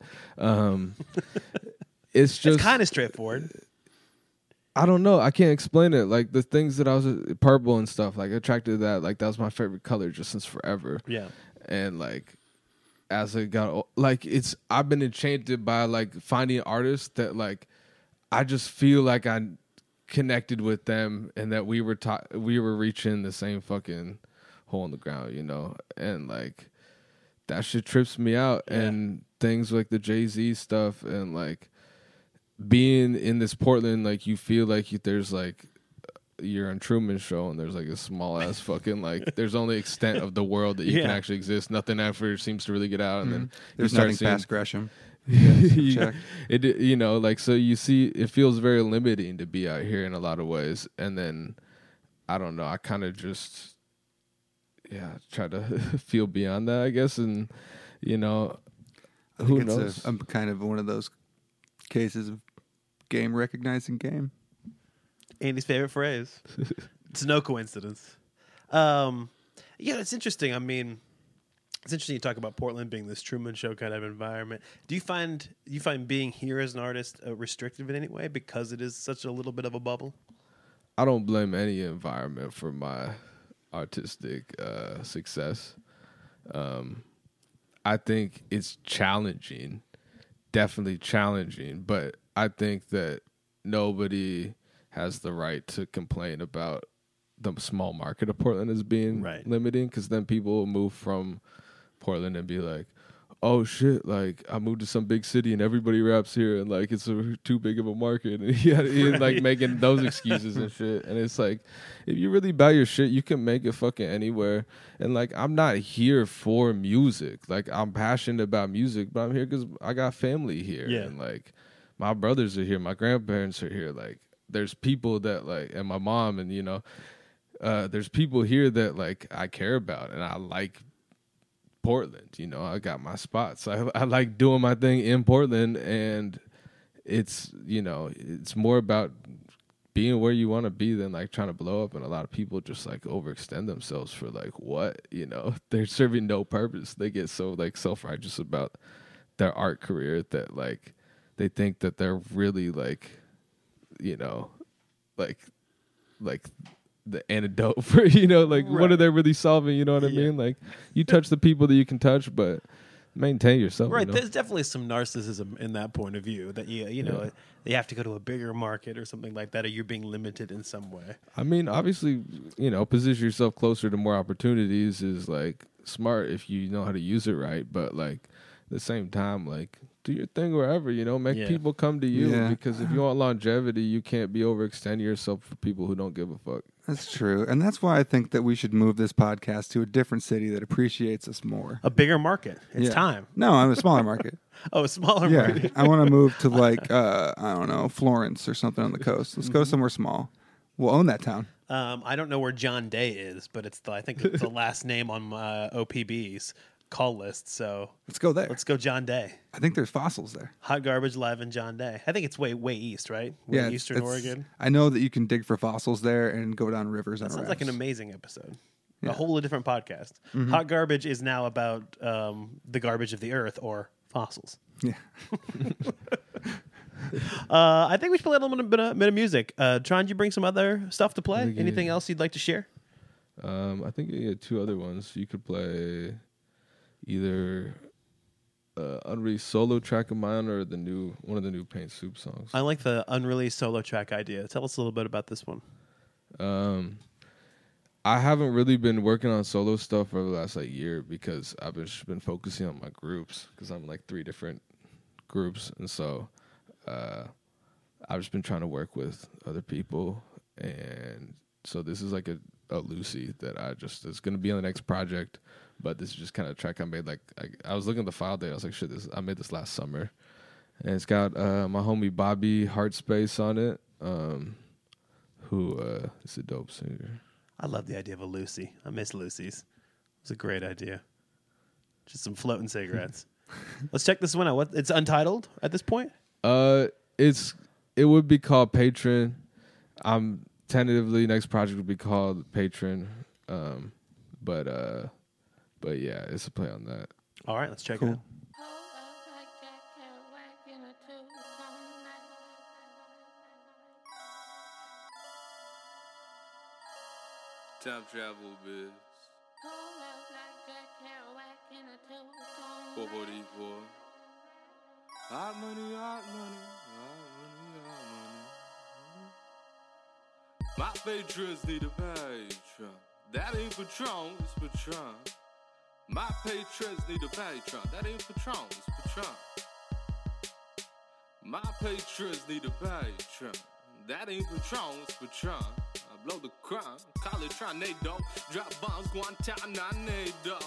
it's just It's kind of straightforward. I don't know. I can't explain it. Like the things that I was purple and stuff, like attracted to that. Like that was my favorite color just since forever. Yeah. And like as I got like I've been enchanted by like finding artists that like I just feel like I connected with them, and that we were reaching the same fucking hole in the ground, you know. And like that shit trips me out. Yeah. And things like the Jay-Z stuff, and like being in this Portland, like you feel like there's like you're on Truman Show, and there's like a small ass fucking like there's only extent of the world that you can actually exist. Nothing ever seems to really get out, and then There's you start nothing past Gresham. you, you know, like so you see it feels very limiting to be out here in a lot of ways. And then I don't know, I kind of just try to feel beyond that, I guess. And you know, who knows? I'm kind of one of those cases of game recognizing game. Andy's favorite phrase. It's no coincidence. Yeah, it's interesting. I mean, it's interesting you talk about Portland being this Truman Show kind of environment. Do you find being here as an artist restrictive in any way because it is such a little bit of a bubble? I don't blame any environment for my artistic success. I think it's challenging, definitely challenging, but I think that nobody has the right to complain about the small market of Portland as being limiting, because then people will move from Portland and be like, oh shit, like I moved to some big city and everybody raps here and like it's too big of a market, and like making those excuses and shit. And it's like, if you really buy your shit, you can make it fucking anywhere. And like, I'm not here for music. Like I'm passionate about music, but I'm here because I got family here. Yeah. And like my brothers are here, my grandparents are here. Like there's people that like, and my mom, and you know, there's people here that like I care about, and I like Portland. You know, I got my spots. I like doing my thing in Portland, and it's, you know, it's more about being where you want to be than like trying to blow up. And a lot of people just like overextend themselves for like what, you know, they're serving no purpose. They get so like self-righteous about their art career that like they think that they're really like, you know, like the antidote for, you know, like what are they really solving? You know what I mean? Like you touch the people that you can touch, but maintain yourself. Right, you know? there's definitely some narcissism in that point of view that you know you have to go to a bigger market or something like that, or you're being limited in some way. I mean, obviously, you know, position yourself closer to more opportunities is like smart if you know how to use it right. But like at the same time, like do your thing wherever, you know, make people come to you because if you want longevity, you can't be overextending yourself for people who don't give a fuck. That's true. And that's why I think that we should move this podcast to a different city that appreciates us more. A bigger market. It's time. No, I'm a smaller market. Oh, a smaller Yeah. market. I want to move to like, I don't know, Florence or something on the coast. Let's go somewhere small. We'll own that town. I don't know where John Day is, but I think it's the last name on my OPB's call list. So Let's go there. let's go John Day. I think there's fossils there. Hot Garbage Live in John Day. I think it's way east, right? Way Yeah, eastern Oregon. I know that you can dig for fossils there and go down rivers. That on sounds like an rafts. amazing episode. Yeah. A whole different podcast. Hot Garbage is now about the garbage of the earth or fossils. Yeah. I think we should play a little bit of music. Tron, did you bring some other stuff to play? Yeah. Anything else you'd like to share? I think you get two other ones. You could play either unreleased solo track of mine or one of the new Paint Soup songs. I like the unreleased solo track idea. Tell us a little bit about this one. I haven't really been working on solo stuff for the last year because I've just been focusing on my groups because I'm in 3 different groups, and so I've just been trying to work with other people, and so this is like a Lucy that it's going to be on the next project, but this is just kind of a track I made. I was looking at the file date, I was like, shit, I made this last summer, and it's got my homie Bobby Heartspace on it, who is a dope singer. I love the idea of a Lucy. I miss Lucy's. It's a great idea. Just some floating cigarettes. Let's check this one out. It's untitled at this point? It would be called Patron. Tentatively next project would be called Patron. But yeah, it's a play on that. All right, let's check it out. Time travel biz. 444. Hot money, hot money, hot money, hot money. My patrons need a patron. That ain't Patron, it's Patron. My patrons need a patron. That ain't Patron, it's Patron. My patrons need a patron. That ain't Patron, it's Patron. I blow the crime, call it Trinado. Drop bombs, Guantanamo.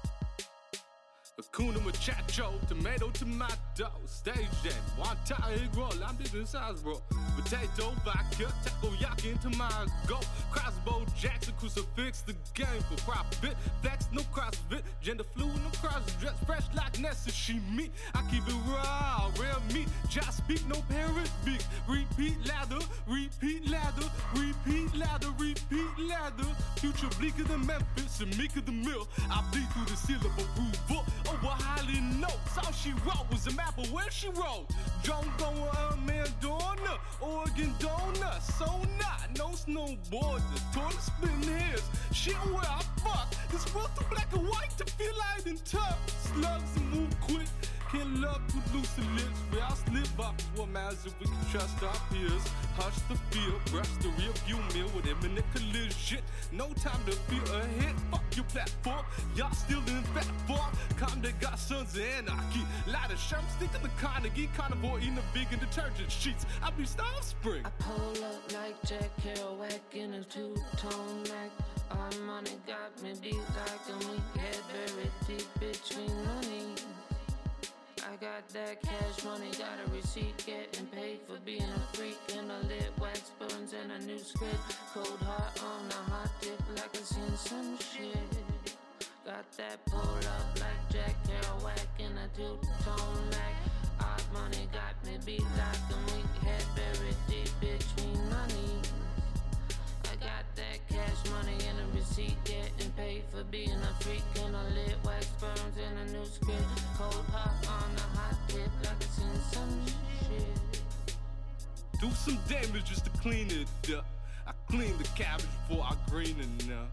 Hakuna Machacho, tomato, stage jam, one time egg roll, I'm digging size, bro. Potato, vodka, takoyaki into my go. Crossbow, Jackson, crucifix, the game for profit. Flex, no CrossFit, gender fluid, no cross dress, fresh like Nessa, she me. I keep it raw, real meat, just speak, no parrot beak. Repeat ladder, repeat ladder, repeat ladder, repeat ladder. Future bleaker than Memphis and meeker than Mill. I bleed through the seal of approval. Over highly notes, all she wrote was a map of where she wrote. John going Mandona, Oregon donut, so not, no snowboard, the toilet spin hairs. Shit where I fuck, this world too black and white to feel light and tough. Slugs and move quick, can't love with loose lips. We all slip up, what matters if we can trust our peers. Hush the fear, brush the rear view mirror with imminent collision. No time to fear a hit, fuck your platform. Y'all still in fat form. They got sons of anarchy. Light of shrimp, stick to the Carnegie. Carnivore eating the vegan detergent sheets. I be Star Spring. I pull up like Jack Kerouac in a two-tone Mac. Our money got me beat like a weak head buried deep between money. I got that cash money, got a receipt, getting paid for being a freak. And a lit wax burns and a new script. Cold heart on a hot dip like I seen some shit. Got that pull up like Jack Kerouac in a two-tone Mac. Odd money got me beat like a weak head buried deep between money. I got that cash money and a receipt, getting paid for being a freak. And a lit wax burns and a new script. Cold heart on a hot dip like I seen some shit. Do some damage just to clean it up. I clean the cabbage before I green enough.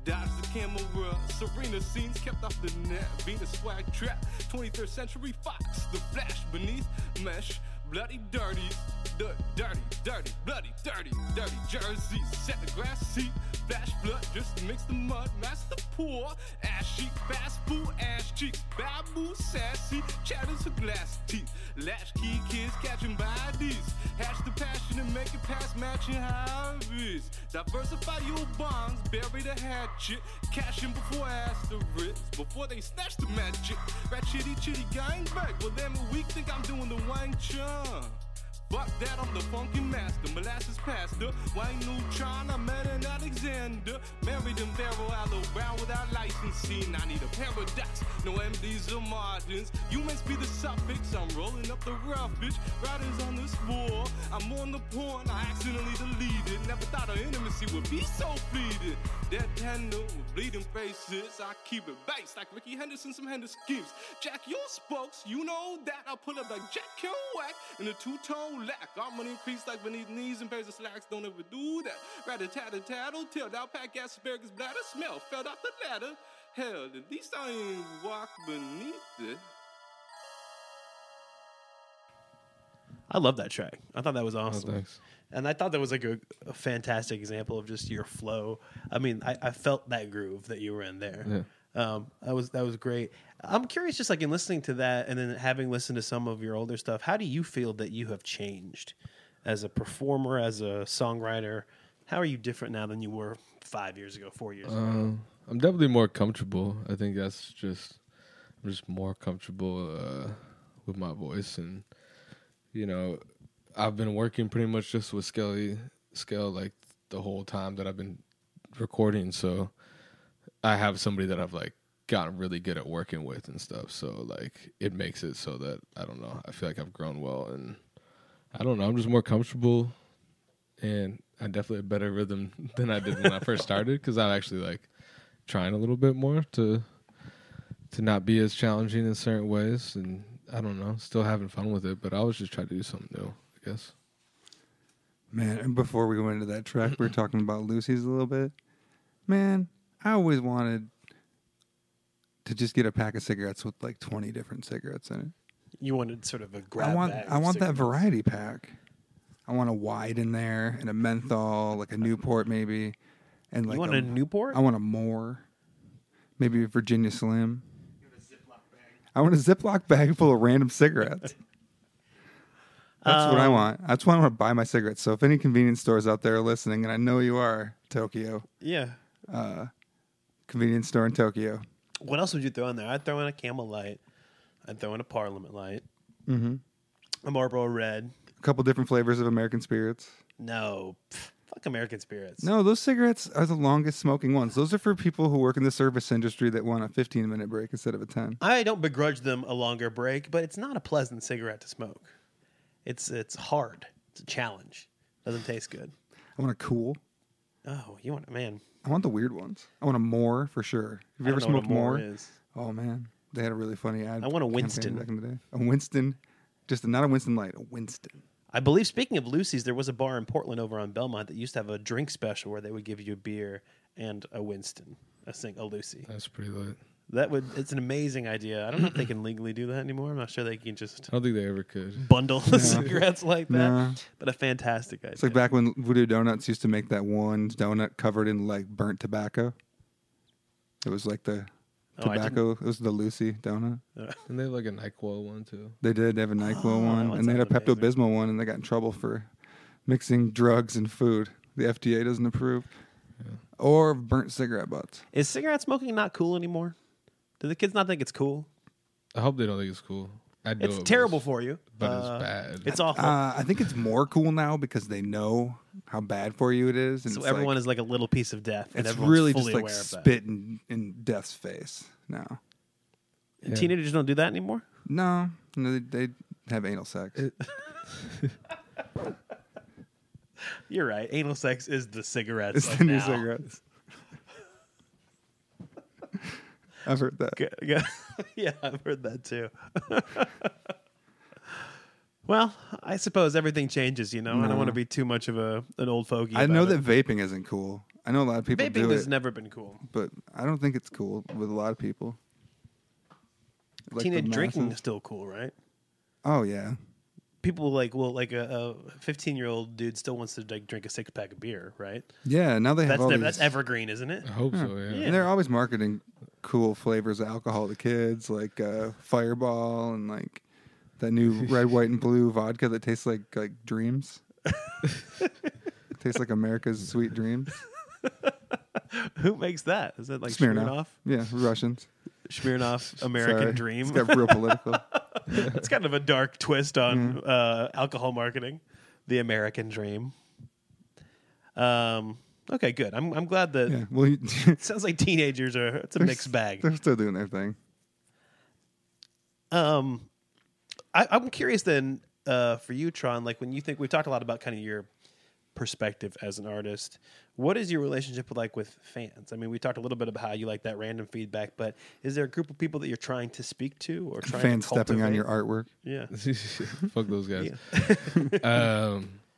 Dodge the camera, Serena scenes kept off the net. Venus swag trap, 23rd century Fox. The flash beneath mesh, bloody dirties. Dirty, bloody, dirty jerseys. Set the grass seat, flash blood, just mix the mud, master pour. Ash sheet, fast food, ash cheeks. Babu sassy, chatters her glass teeth. Latchkey kids catching bodies. Hatch the passion and make it past matching hobbies. Diversify your bonds, bury the hatchet. Cash in before asterisks, before they snatch the magic. Ratchetty chitty gang back, well them a week think I'm doing the Wang Chun. Fuck that, I'm the funky master, molasses pastor. Wayne Neutron, I met an Alexander. Married in Barrel Aloe Brown without licensing. I need a paradox, no MDs or margins. Humans be the suffix, I'm rolling up the roughage. Riders on this war, I'm on the porn, I accidentally deleted. Never thought our intimacy would be so fleeting. Dead tender with bleeding faces, I keep it based like Ricky Henderson, some Henderson schemes. Jack your spokes, you know that. I pull up like Jack Kerouac in a two-tone lack. Harmony increased like beneath knees and pairs of slacks. Don't ever do that. Rather tattle, tilt out, pack asparagus bladder, smell, fell off the ladder. Hell, at least I ain't walk beneath it. I love that track. I thought that was awesome. Oh, thanks. And I thought that was like a fantastic example of just your flow. I mean, I felt that groove that you were in there. Yeah. That was great. I'm curious, just like in listening to that and then having listened to some of your older stuff, how do you feel that you have changed as a performer, as a songwriter? How are you different now than you were 5 years ago, 4 years ago? I'm definitely more comfortable. I think I'm just more comfortable with my voice, and you know, I've been working pretty much just with Scale like the whole time that I've been recording, so I have somebody that I've like gotten really good at working with and stuff. So like it makes it so that I don't know. I feel like I've grown well, and I don't know. I'm just more comfortable, and I definitely have better rhythm than I did when I first started because I'm actually like trying a little bit more to not be as challenging in certain ways, and I don't know, still having fun with it. But I always just try to do something new, I guess. Man, and before we go into that track, we were talking about Lucy's a little bit. Man, I always wanted to just get a pack of cigarettes with like 20 different cigarettes in it. You wanted sort of a grab bag. I want that cigarettes. variety pack. I want a wide in there and a menthol, like a Newport maybe, and like You want a Newport? I want a more, maybe a Virginia Slim. I want a Ziploc bag full of random cigarettes. That's what I want. That's what I want to buy my cigarettes. So if any convenience stores out there are listening, and I know you are, Tokyo, Yeah. convenience store in Tokyo. What else would you throw in there? I'd throw in a Camel Light. I'd throw in a Parliament Light. Mm-hmm. A Marlboro Red. A couple different flavors of American Spirits. No. Fuck American Spirits. No, those cigarettes are the longest smoking ones. Those are for people who work in the service industry that want a 15-minute break instead of a 10. I don't begrudge them a longer break, but it's not a pleasant cigarette to smoke. It's hard. It's a challenge. Doesn't taste good. I want a Cool. Oh, you want man. I want the weird ones. I want a More for sure. Have I you ever don't know what smoked a More? is. Oh man, they had a really funny ad. I want a campaign Winston. back in the day. A Winston, not a Winston Light, a Winston. I believe, speaking of Lucy's, there was a bar in Portland over on Belmont that used to have a drink special where they would give you a beer and a Winston, a Lucy. That's pretty lit. It's an amazing idea. I don't know if they can legally do that anymore. I'm not sure they can just I don't think they ever could. bundle the cigarettes like that. No. But a fantastic idea. It's like back when Voodoo Donuts used to make that one donut covered in like burnt tobacco. It was like the tobacco. It was the Lucy donut. And they have like a NyQuil one too. They did. They have a NyQuil one, that and they had a sounds amazing. Pepto-Bismol one, and they got in trouble for mixing drugs and food. The FDA doesn't approve. Yeah. Or burnt cigarette butts. Is cigarette smoking not cool anymore? Do the kids not think it's cool? I hope they don't think it's cool. I do It's it, terrible for you. but it's bad. It's awful. I think it's more cool now because they know how bad for you it is. And so it's everyone like, is like a little piece of death. And it's everyone's really fully just like aware of that. spit in death's face now. Yeah. Teenagers don't do that anymore? No, they have anal sex. You're right. Anal sex is the cigarettes. It's of the new now. cigarettes. I've heard that. Yeah, I've heard that too. Well, I suppose everything changes, you know. I don't want to be too much of an old fogey. I know about that it. vaping isn't cool. I know a lot of people Vaping do has it, never been cool. but I don't think it's cool with a lot of people. Like Teenage the drinking is masses. still cool, right? Oh yeah, People like a 15-year-old dude still wants to like drink a 6-pack of beer, right? yeah. Now they have all That's these. evergreen, isn't it? I hope so. Yeah. And they're always marketing cool flavors of alcohol to kids, like Fireball and like that new red, white, and blue vodka that tastes like dreams. Tastes like America's sweet dreams. Who makes that? Is that like Smirnoff. Smirnoff? Yeah, Russians. Smirnoff American Sorry. Dream. It's got real political. That's kind of a dark twist on alcohol marketing. The American Dream. Okay, good. I'm glad that Yeah, well, it sounds like teenagers are. It's a mixed bag. They're still doing their thing. I'm curious then for you, Tron. Like when you think we've talked a lot about kind of your perspective as an artist. What is your relationship like with fans? I mean, we talked a little bit about how you like that random feedback, but is there a group of people that you're trying to speak to or trying Fans to stepping on cultivate? your artwork. Yeah. Fuck those guys. Yeah.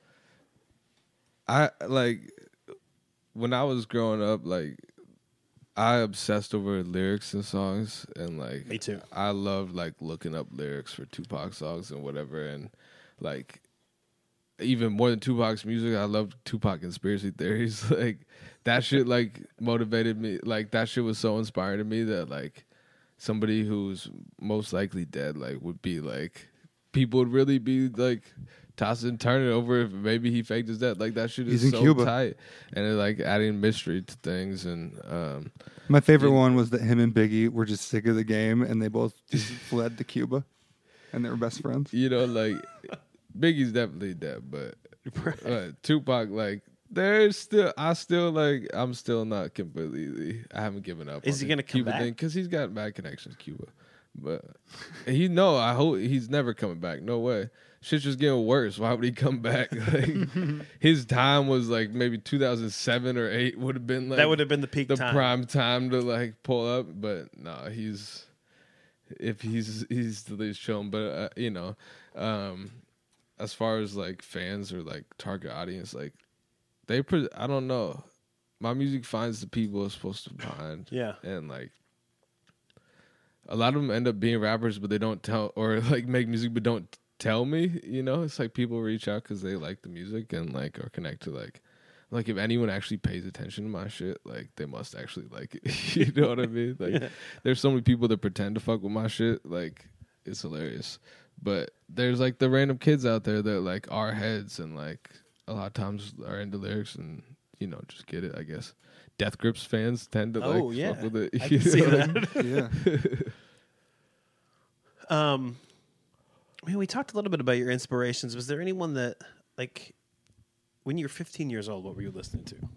I like when I was growing up, like I obsessed over lyrics and songs, and like Me too. I loved like looking up lyrics for Tupac songs and whatever, and like even more than Tupac's music, I loved Tupac conspiracy theories. Like that shit like motivated me. Like that shit was so inspiring to me that like somebody who's most likely dead like would be like people would really be like tossing and turning over if maybe he faked his death. Like that shit is He's in so Cuba. tight, and it like adding mystery to things. And My favorite one was that him and Biggie were just sick of the game, and they both just fled to Cuba, and they were best friends. you know, like Biggie's definitely dead, but Tupac, like there's still, I'm still not completely. I haven't given up. Is on he the gonna come Cuba back? thing because he's got bad connections to Cuba, but I hope he's never coming back. No way. Shit's just getting worse. Why would he come back? Like his time was like maybe 2007 or 8 would have been like That would have been the peak the time. prime time to like pull up, but no, he's the least shown. But you know, as far as like fans or like target audience, like I don't know. My music finds the people it's supposed to find. Yeah. And like a lot of them end up being rappers, but they don't tell, or like make music but don't tell me. You know, it's like people reach out because they like the music and like are connected. Like if anyone actually pays attention to my shit, like they must actually like it. You know what I mean? Like there's so many people that pretend to fuck with my shit. Like it's hilarious. But there's like the random kids out there that like are heads and like a lot of times are into lyrics and you know just get it. I guess Death Grips fans tend to like fuck with it. I You can see know? that. Yeah. I mean, we talked a little bit about your inspirations. Was there anyone that, like, when you were 15 years old, what were you listening to?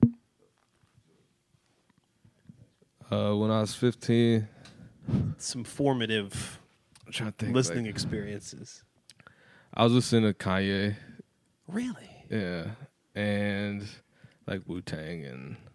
When I was 15, Some formative I'm trying to think. listening like, experiences. I was listening to Kanye. Really? Yeah, and like Wu-Tang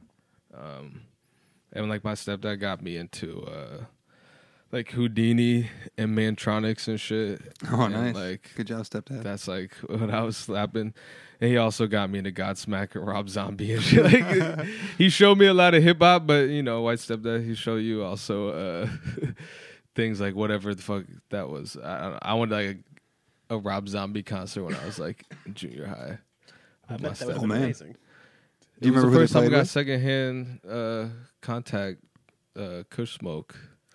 and like my stepdad got me into like Houdini and Mantronics and shit. Oh, And, nice. Like Good job, stepdad. that's like what I was slapping. And he also got me into Godsmack and Rob Zombie and shit. Like, he showed me a lot of hip hop, but you know, white stepdad, he showed you also things like whatever the fuck that was. I went to like a Rob Zombie concert when I was like in junior high. I with my bet that would have stepdad. been man. amazing. Do you It was remember the who they first time I played got with? secondhand contact Kush Smoke.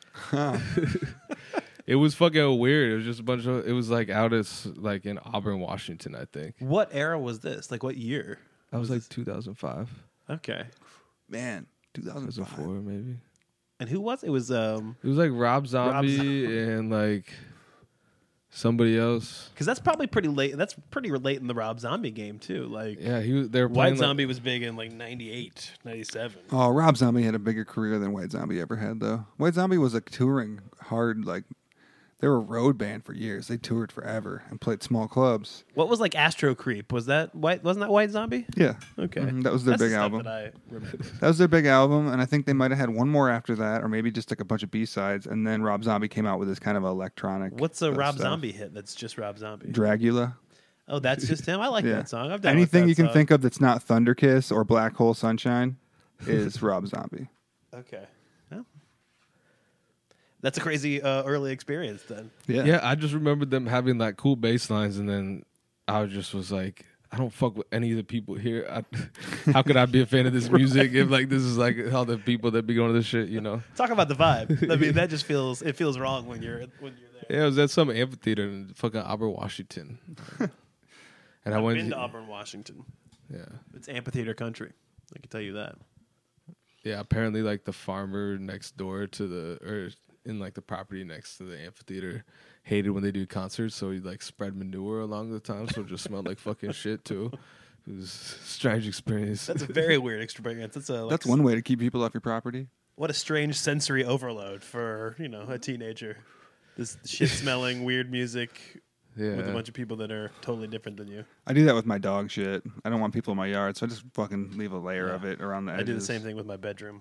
It was fucking weird. It was just a bunch of. It was like out as like in Auburn, Washington, I think. What era was this? Like, what year? That was like 2005, Okay. Man, 2005. 2004 maybe. And who was it? It was It was like Rob Zombie and like somebody else. because that's probably pretty late. That's pretty late in the Rob Zombie game too. Like, Yeah, they were White playing. Zombie was big in like 98, 97. Oh, Rob Zombie had a bigger career than White Zombie ever had, though. White Zombie was a touring hard, like, they were a road band for years. They toured forever and played small clubs. What was like Astro Creep? Was that White? Wasn't that White Zombie? Yeah. Okay, Mhm, that was their That's the big stuff album. That I remember. That was their big album, and I think they might have had one more after that, or maybe just like a bunch of B-sides, and then Rob Zombie came out with this kind of electronic What's a Rob stuff. Zombie hit? That's just Rob Zombie. Dragula. Oh, that's just him. I like Yeah. that song. I'm down with Anything that you can song. think of that's not Thunder Kiss or Black Hole Sunshine is Rob Zombie. Okay. Well, that's a crazy early experience then. Yeah, I just remember them having like cool bass lines, and then I was like, I don't fuck with any of the people here. How could I be a fan of this music if like this is like all the people that be going to this shit, you know? Talk about the vibe. I mean, that just feels wrong when you're there. Yeah, it was at some amphitheater in fucking Auburn, Washington. And I I've went been to Auburn, Washington. Yeah. It's amphitheater country. I can tell you that. Yeah, apparently like the farmer next door to in like the property next to the amphitheater hated when they do concerts, so he like spread manure along the time, so it just smelled like fucking shit too. It was a strange experience. That's a very weird experience. That's one way to keep people off your property. What a strange sensory overload for, a teenager. This shit smelling weird music with a bunch of people that are totally different than you. I do that with my dog shit. I don't want people in my yard, so I just fucking leave a layer of it around the edges. I do the same thing with my bedroom.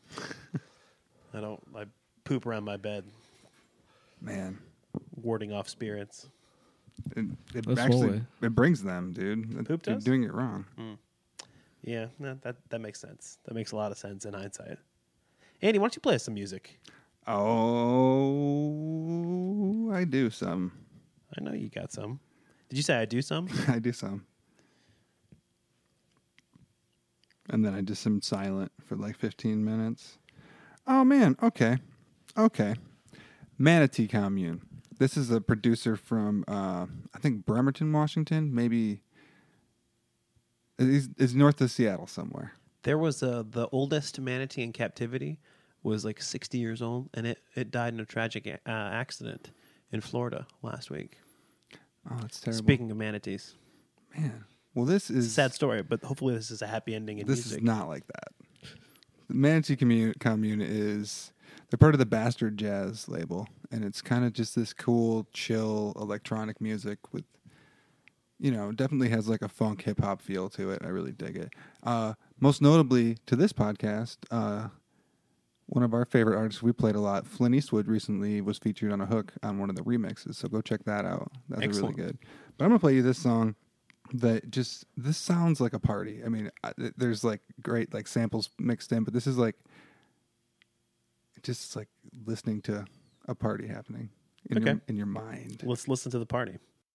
I poop around my bed. Man. Warding off spirits. It That's actually one way. it brings them, dude. Poop You're does? doing it wrong. Yeah, no, that makes sense. That makes a lot of sense in hindsight. Andy, why don't you play us some music? Oh, I do some. I know you got some. Did you say I do some? I do some. And then I just am silent for like 15 minutes. Oh, man. Okay. Manatee Commune. This is a producer from, I think, Bremerton, Washington. Maybe it's north of Seattle somewhere. There was the oldest manatee in captivity was like 60 years old, and it died in a tragic accident in Florida last week. Oh, that's terrible. Speaking of manatees. Man. Well, this is... It's a sad story, but hopefully this is a happy ending in This music. is not like that. The Manatee Commune is... They're part of the Bastard Jazz label, and it's kind of just this cool, chill electronic music with, definitely has like a funk hip-hop feel to it. I really dig it. Most notably to this podcast, one of our favorite artists we played a lot, Flint Eastwood, recently was featured on a hook on one of the remixes, so go check that out. That's Excellent. really good. But I'm going to play you this song that this sounds like a party. I mean, there's like great like samples mixed in, but this is like just like listening to a party happening in your mind. Let's listen to the party.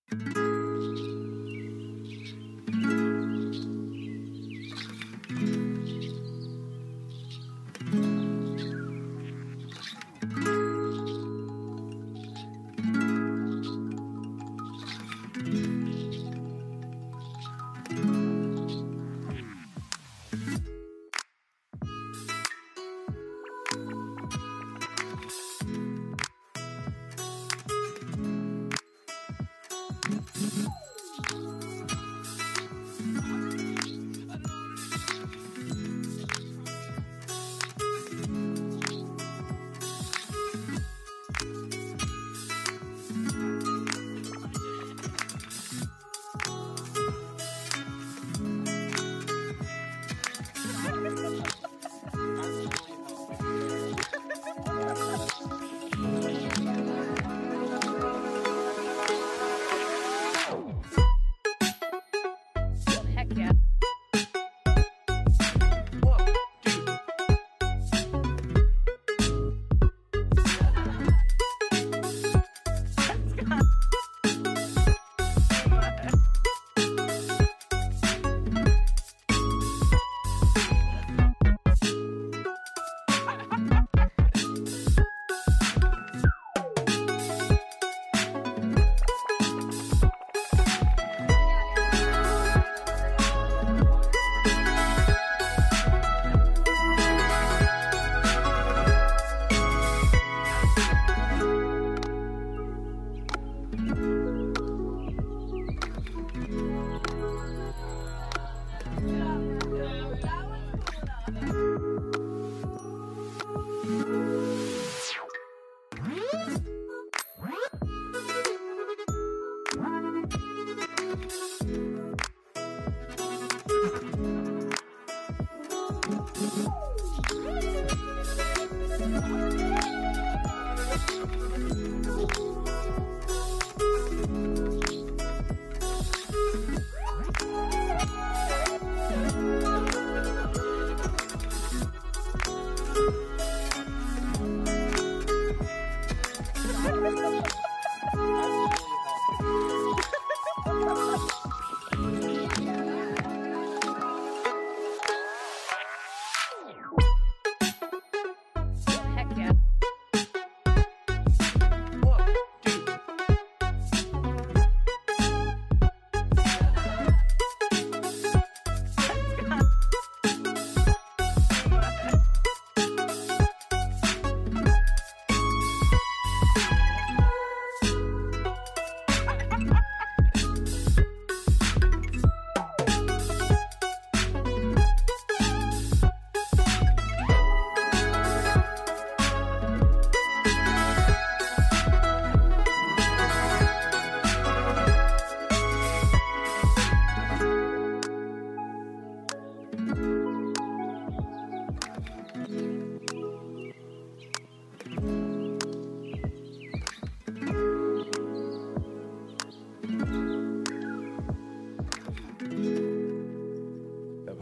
Heck yeah.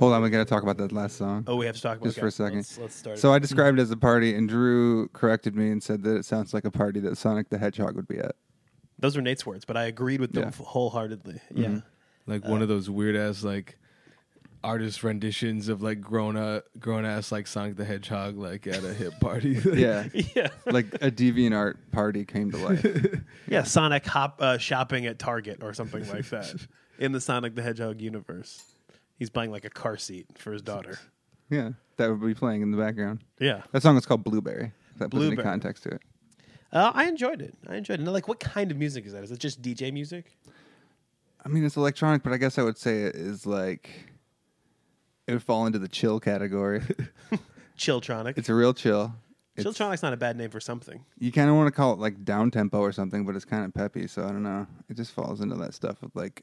Hold on, we got to talk about that last song. Oh, we have to talk about Just for a second. Let's start. So I described it as a party, and Drew corrected me and said that it sounds like a party that Sonic the Hedgehog would be at. Those are Nate's words, but I agreed with them wholeheartedly. Yeah. Like one of those weird ass like artist renditions of like grown ass like Sonic the Hedgehog like at a hip party. Yeah. Yeah. Like a DeviantArt party came to life. Yeah, Sonic shopping at Target or something like that in the Sonic the Hedgehog universe. He's buying like a car seat for his daughter. Yeah, that would be playing in the background. Yeah. That song is called Blueberry. That puts any Blueberry. context to it. I enjoyed it. Now, like, what kind of music is that? Is it just DJ music? I mean, it's electronic, but I guess I would say it is like... It would fall into the chill category. Chilltronic. It's a real chill. Chilltronic's not a bad name for something. You kind of want to call it like down tempo or something, but it's kind of peppy. So I don't know. It just falls into that stuff of like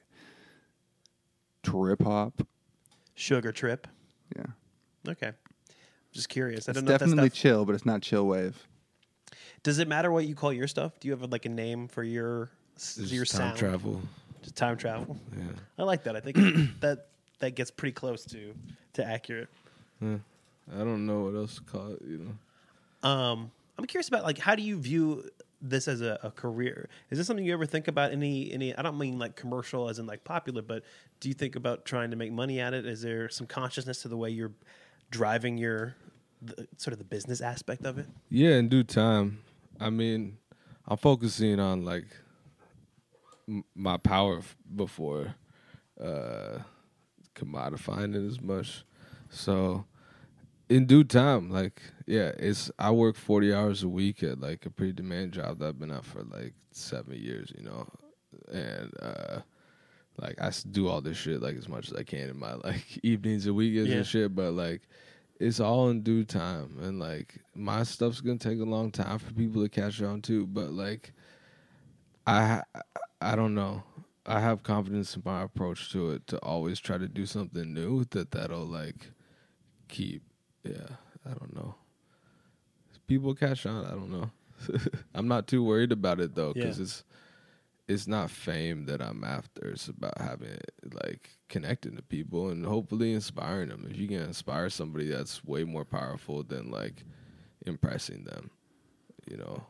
trip hop. Sugar Trip. Yeah, Okay. Just curious. I it's don't know if definitely that stuff... chill, but it's not chill wave. Does it matter what you call your stuff? Do you have like a name for your Just your time sound? travel. Just time travel. Yeah. I like that. I think that gets pretty close to accurate. Yeah. I don't know what else to call it, you know. I'm curious about like how do you view this as a career? Is this something you ever think about? Any? I don't mean like commercial as in like popular, but do you think about trying to make money at it? Is there some consciousness to the way you're driving sort of the business aspect of it? Yeah, in due time. I mean, I'm focusing on like my power before commodifying it as much. So in due time, like, yeah, I work 40 hours a week at like a pretty demand job that I've been at for like 7 years, you know, and like I do all this shit like as much as I can in my like evenings and weekends and shit, but like it's all in due time, and like my stuff's gonna take a long time for people to catch on to, but like I don't know. I have confidence in my approach to it to always try to do something new that'll like keep. Yeah, I don't know. People catch on. I don't know. I'm not too worried about it though, because it's not fame that I'm after. It's about having it, like connecting to people and hopefully inspiring them. If you can inspire somebody, that's way more powerful than like impressing them, you know.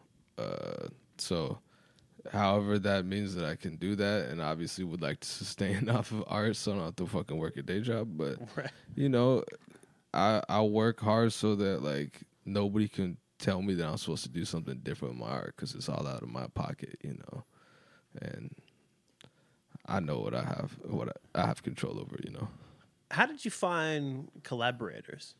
So however that means that I can do that, and obviously would like to sustain off of art so I don't have to fucking work a day job, but you know, I work hard so that like nobody can tell me that I'm supposed to do something different with my art, because it's all out of my pocket, you know. And I know what I have control over, you know. How did you find collaborators?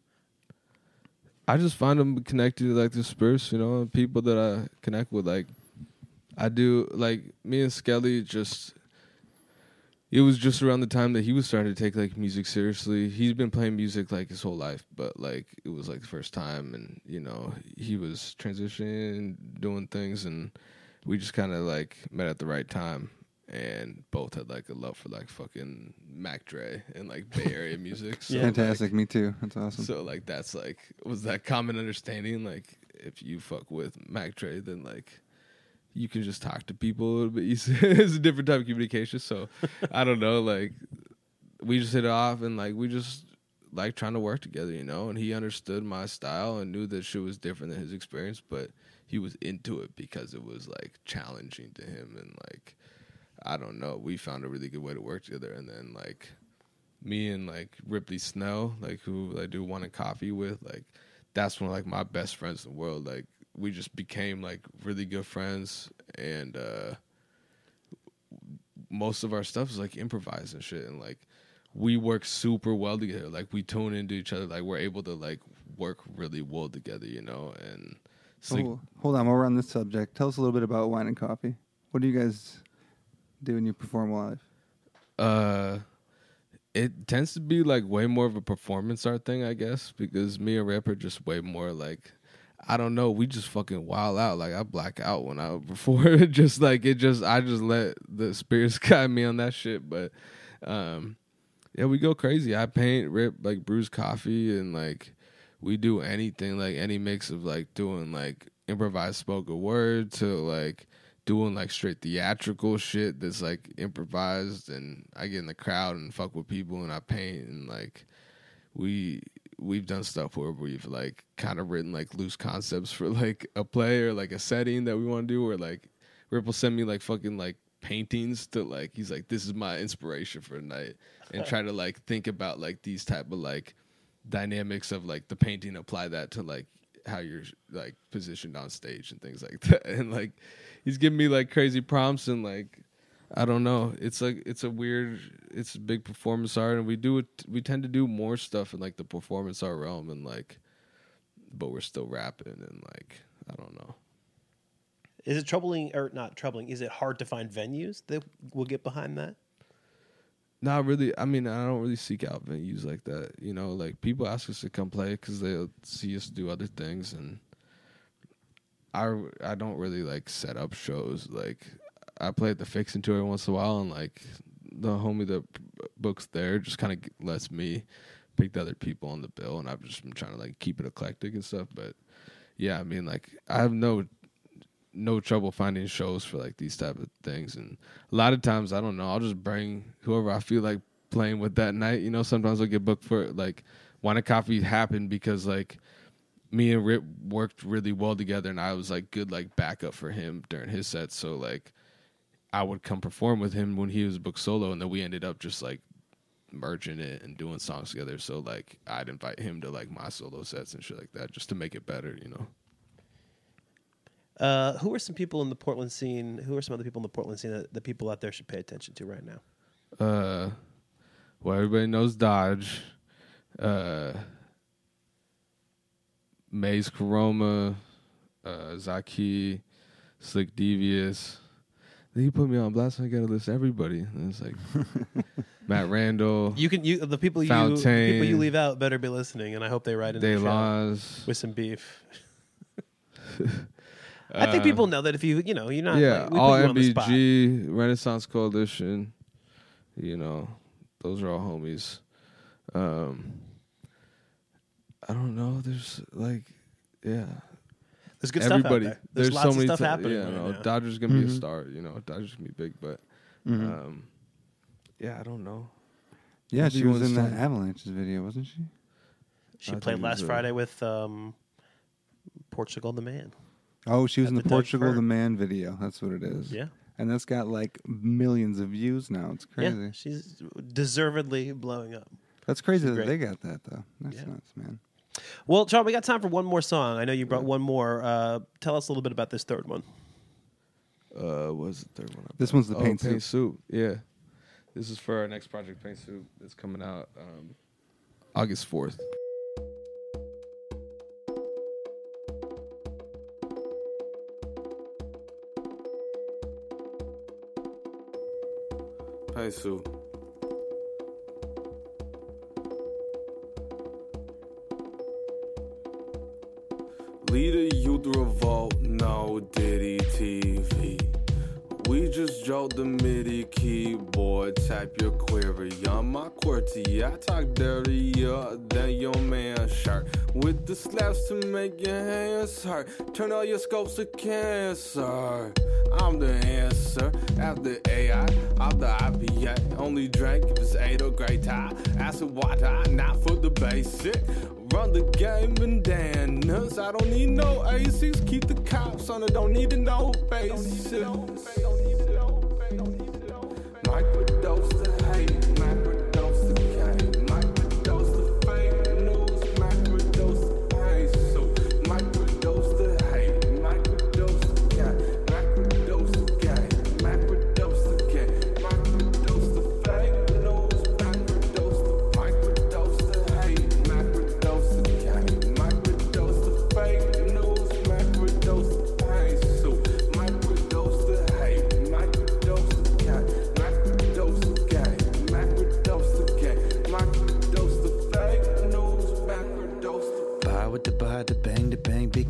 I just find them connected to like the spirits, you know, people that I connect with. Like I do, like me and Skelly just. It was just around the time that he was starting to take like music seriously. He's been playing music like his whole life, but like it was like the first time, and you know he was transitioning, doing things, and we just kind of like met at the right time, and both had like a love for like fucking Mac Dre and like Bay Area music. So, Fantastic, like, me too. That's awesome. So like that's like was that common understanding? Like if you fuck with Mac Dre, then like you can just talk to people a little bit easier. It's a different type of communication. So I don't know, like we just hit it off, and like we just like trying to work together, you know. And he understood my style and knew that shit was different than his experience, but he was into it because it was like challenging to him. And like I don't know, we found a really good way to work together. And then like me and like Ripley Snell, like who I do One and Coffee with, like that's one of like my best friends in the world. Like we just became like really good friends, and most of our stuff is like improvised and shit, and like we work super well together. Like we tune into each other, like we're able to like work really well together, you know. And it's like, hold on, while we're on this subject, tell us a little bit about Wine and Coffee. What do you guys do when you perform live? It tends to be like way more of a performance art thing, I guess, because me and Rip are just way more like, I don't know, we just fucking wild out. Like I black out when I perform. Just like I just let the spirits guide me on that shit. But yeah, we go crazy. I paint, Rip like brews coffee, and like we do anything, like any mix of like doing like improvised spoken word to like doing like straight theatrical shit that's like improvised, and I get in the crowd and fuck with people and I paint, and like we've done stuff where we've like kind of written like loose concepts for like a play or like a setting that we want to do, or like Ripple sent me like fucking like paintings to like, he's like, this is my inspiration for the night, and try to like think about like these type of like dynamics of like the painting, apply that to like how you're like positioned on stage and things like that. And like he's giving me like crazy prompts, and like I don't know, it's like it's a big performance art, and we tend to do more stuff in like the performance art realm, and like but we're still rapping, and like I don't know. Is it troubling or not troubling? Is it hard to find venues that will get behind that? Not really. I mean, I don't really seek out venues like that. You know, like people ask us to come play because they'll see us do other things, and I don't really like set up shows. Like I play at the Fixin' Tour once in a while, and like the homie that books there just kind of lets me pick the other people on the bill, and I've just been trying to like keep it eclectic and stuff. But yeah, I mean, like I have no trouble finding shows for like these type of things, and a lot of times I don't know, I'll just bring whoever I feel like playing with that night. You know, sometimes I'll get booked for like Wine and Coffee happened because like me and Rip worked really well together, and I was like good like backup for him during his sets. So like I would come perform with him when he was booked solo, and then we ended up just like merging it and doing songs together. So like I'd invite him to like my solo sets and shit like that just to make it better, you know. Who are some people in the Portland scene? Who are some other people in the Portland scene that the people out there should pay attention to right now? Well, everybody knows Dodge, Maze Karoma, Zaki, Slick Devious. Then he put me on blast, and I got to list everybody. And it's like Matt Randall. The people you leave out better be listening, and I hope they write in the show with some beef. I think people know that if you're not. Yeah, like, we all put you on the MBG, Renaissance Coalition, you know, those are all homies. I don't know. There's like, yeah. There's good stuff out there. There's lots so many of stuff happening. Yeah, right now. Dodger's gonna be a star. You know, Dodger's gonna be big, but yeah, I don't know. Yeah, What do she you was want in to that say? Avalanches video, wasn't she? She I played think it last was, Friday with Portugal the Man. Oh, she was in At the the Doug Portugal Fir. the Man video. That's what it is. Yeah. And that's got like millions of views now. It's crazy. Yeah, she's deservedly blowing up. That's crazy She's that great. they got that, though. That's Yeah. nuts, man. Well, Charles, we got time for one more song. I know you brought one more. Tell us a little bit about this third one. What was the third one? This one's the Paint Soup. Soup. Yeah, this is for our next project, Paint Soup. It's coming out August 4th. Paint Soup. Lead a youth revolt, no Diddy TV. We just dropped the MIDI keyboard, tap your query on my QWERTY. I talk dirtier than your man's shirt, with the slaps to make your hands hurt. Turn all your scopes to cancer. I'm the answer. After AI, I'm the IPA. Only drink if it's 8 or great tie. Acid water, not for the basic. Run the game bandanas. I don't need no ASICs. Keep the cops on it. Don't need to know basics. Microdose the hate. Microdose the game. Microdose the fake news. Microdose the pain soup. Microdose the hate. Microdose the game. Microdose the game. Microdose the game. Microdose the fake news. Microdose the hate. Microdose the game. Microdose the fake news. Microdose the pain soup. Microdose the hate.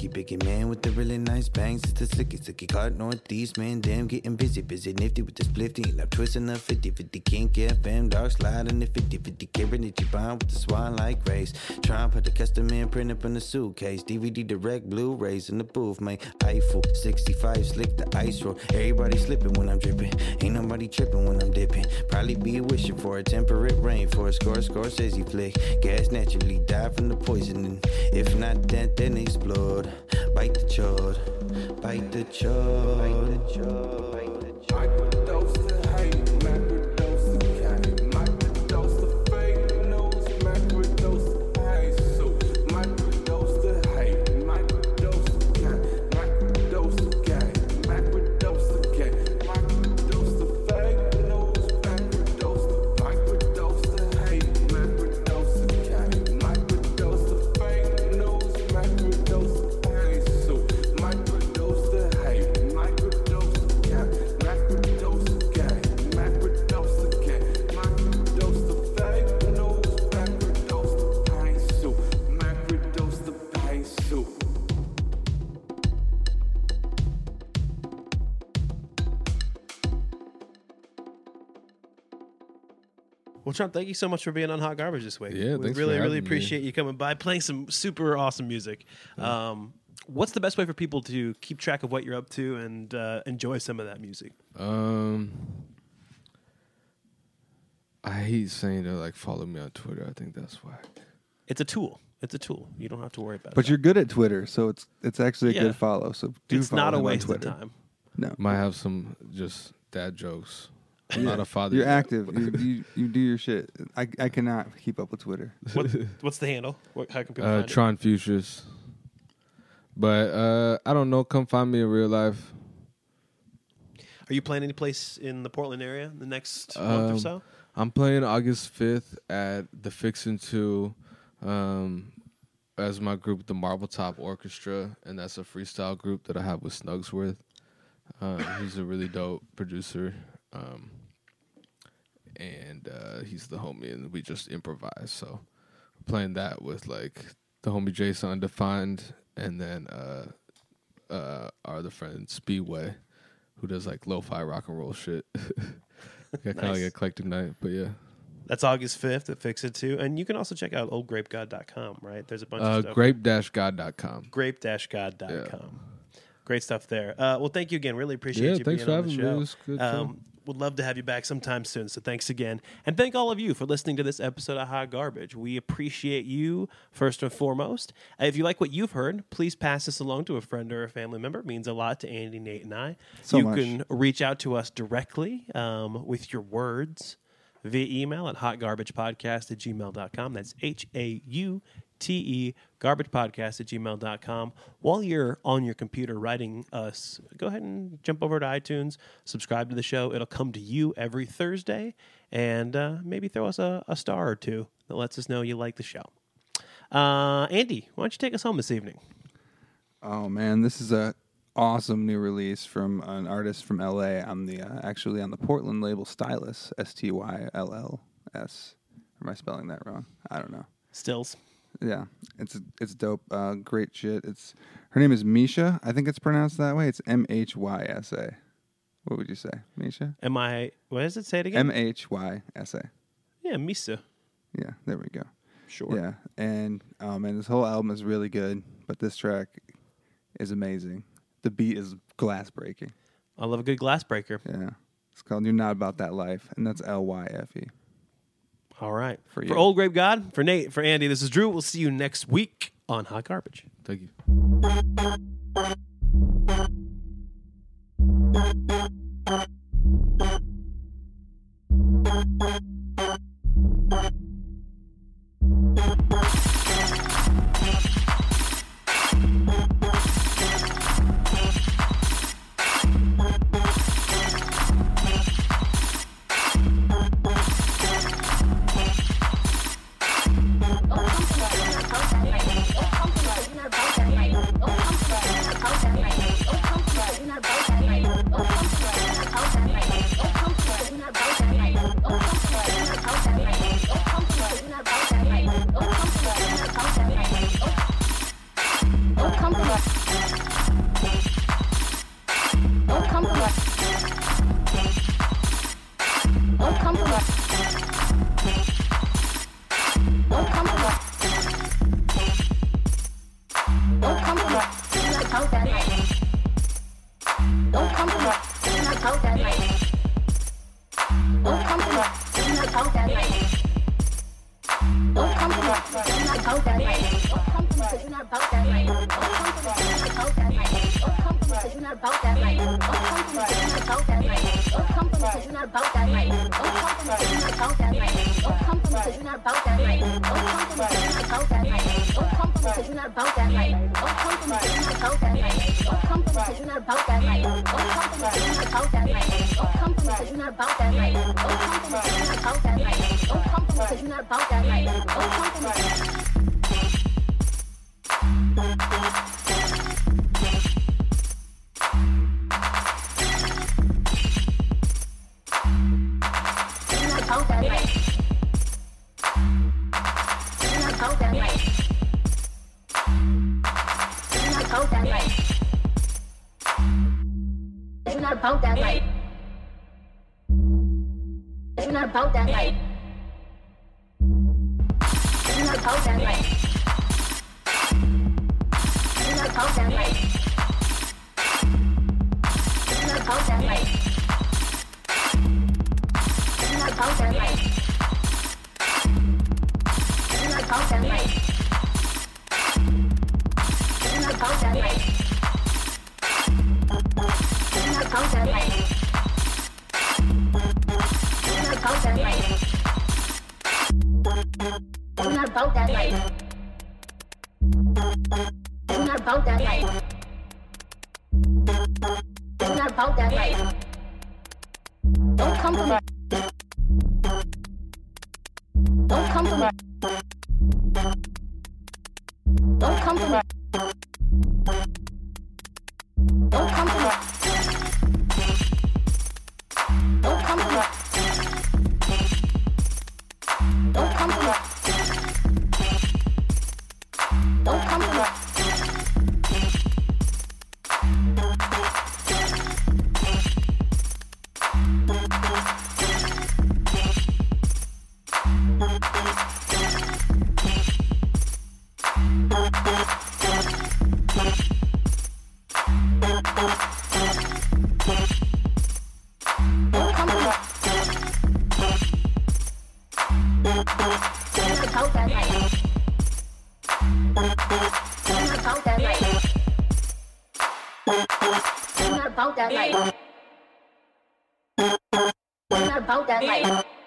picky man with the really nice bangs. It's the slicky card northeast, man. Damn, getting busy, nifty with the splifty. And I'm twisting up 50-50 kink, FM, dark sliding the 50-50 carrying it, you bond with the swan like race. Try and put the custom in print up in the suitcase. DVD direct, Blu-rays in the booth, man. Eiffel 65, slick the ice roll. Everybody slipping when I'm dripping. Ain't nobody tripping when I'm dipping. Probably be wishing for a temperate rain for a Scorsese flick. Gas naturally die from the poisoning. If not that, then explode. Bite the chode, bite the chode, bite the chode, bite the chode. Microdose the hate, macrodose the cat, microdose the fake news, macrodose the hate, so microdose the hate, microdose the cat, macrodose the cat, macrodose the cat, microdose the fake news, microdose the hate, macrodose the cat, microdose the fake news, macrodose the hate, so microdose the hate, microdose the cat, macrodose the cat, macrodose the cat, macrodose the fake news, macrodose the hate, so macrodose the hate, so. Well, Trump, thank you so much for being on Hot Garbage this week. Yeah, we thanks for really, having really me. appreciate you coming by, playing some super awesome music. What's the best way for people to keep track of what you're up to and enjoy some of that music? I hate saying to like follow me on Twitter. I think that's why. It's a tool. It's a tool. You don't have to worry about it. But you're good at Twitter, so it's actually a Yeah. good follow. So do It's follow not a him on waste of Twitter. time. No, Might have some just dad jokes. I'm Yeah. not a father. You're yet. active. you do your shit. I cannot keep up with Twitter. What's the handle? How can people find it? Tron Futures. But I don't know. Come find me in real life. Are you playing any place in the Portland area in the next month or so? I'm playing August 5th at the Fixin' 2 as my group, the Marble Top Orchestra, and that's a freestyle group that I have with Snugsworth. He's a really dope producer, and he's the homie, and we just improvise. So we're playing that with like the homie Jason Undefined, and then our other friend Speedway, who does like lo-fi rock and roll shit. Kind of like an eclectic night, but yeah. That's August 5th at Fix It Too. And you can also check out oldgrapegod.com, right? There's a bunch of stuff. Grape-god.com. Grape-god.com. Great stuff there. Well, thank you again. Really appreciate you being thanks for on the having me. show. It was good show. Would love to have you back sometime soon. So thanks again. And thank all of you for listening to this episode of Hot Garbage. We appreciate you first and foremost. If you like what you've heard, please pass this along to a friend or a family member. It means a lot to Andy, Nate, and I. You can reach out to us directly with your words via email at hotgarbagepodcast@gmail.com. That's HAUTE, garbagepodcast@gmail.com. While you're on your computer writing us, go ahead and jump over to iTunes, subscribe to the show. It'll come to you every Thursday, and maybe throw us a star or two that lets us know you like the show. Andy, why don't you take us home this evening? Oh man, this is a awesome new release from an artist from LA on the actually on the Portland label Stylus, STYLLS. Am I spelling that wrong? I don't know. Stills. Yeah, it's dope. Great shit. Her name is Misha. I think it's pronounced that way. It's MHYSA. What would you say, Misha? What does it say it again? MHYSA. Yeah, Misa. Yeah, there we go. Sure. Yeah, and man, this whole album is really good, but this track is amazing. The beat is glass breaking. I love a good glass breaker. Yeah, it's called "You're Not About That Life," and that's LYFE. All right. For you. For Old Grape God, for Nate, for Andy, this is Drew. We'll see you next week on Hot Garbage. Thank you. Oh, About that life.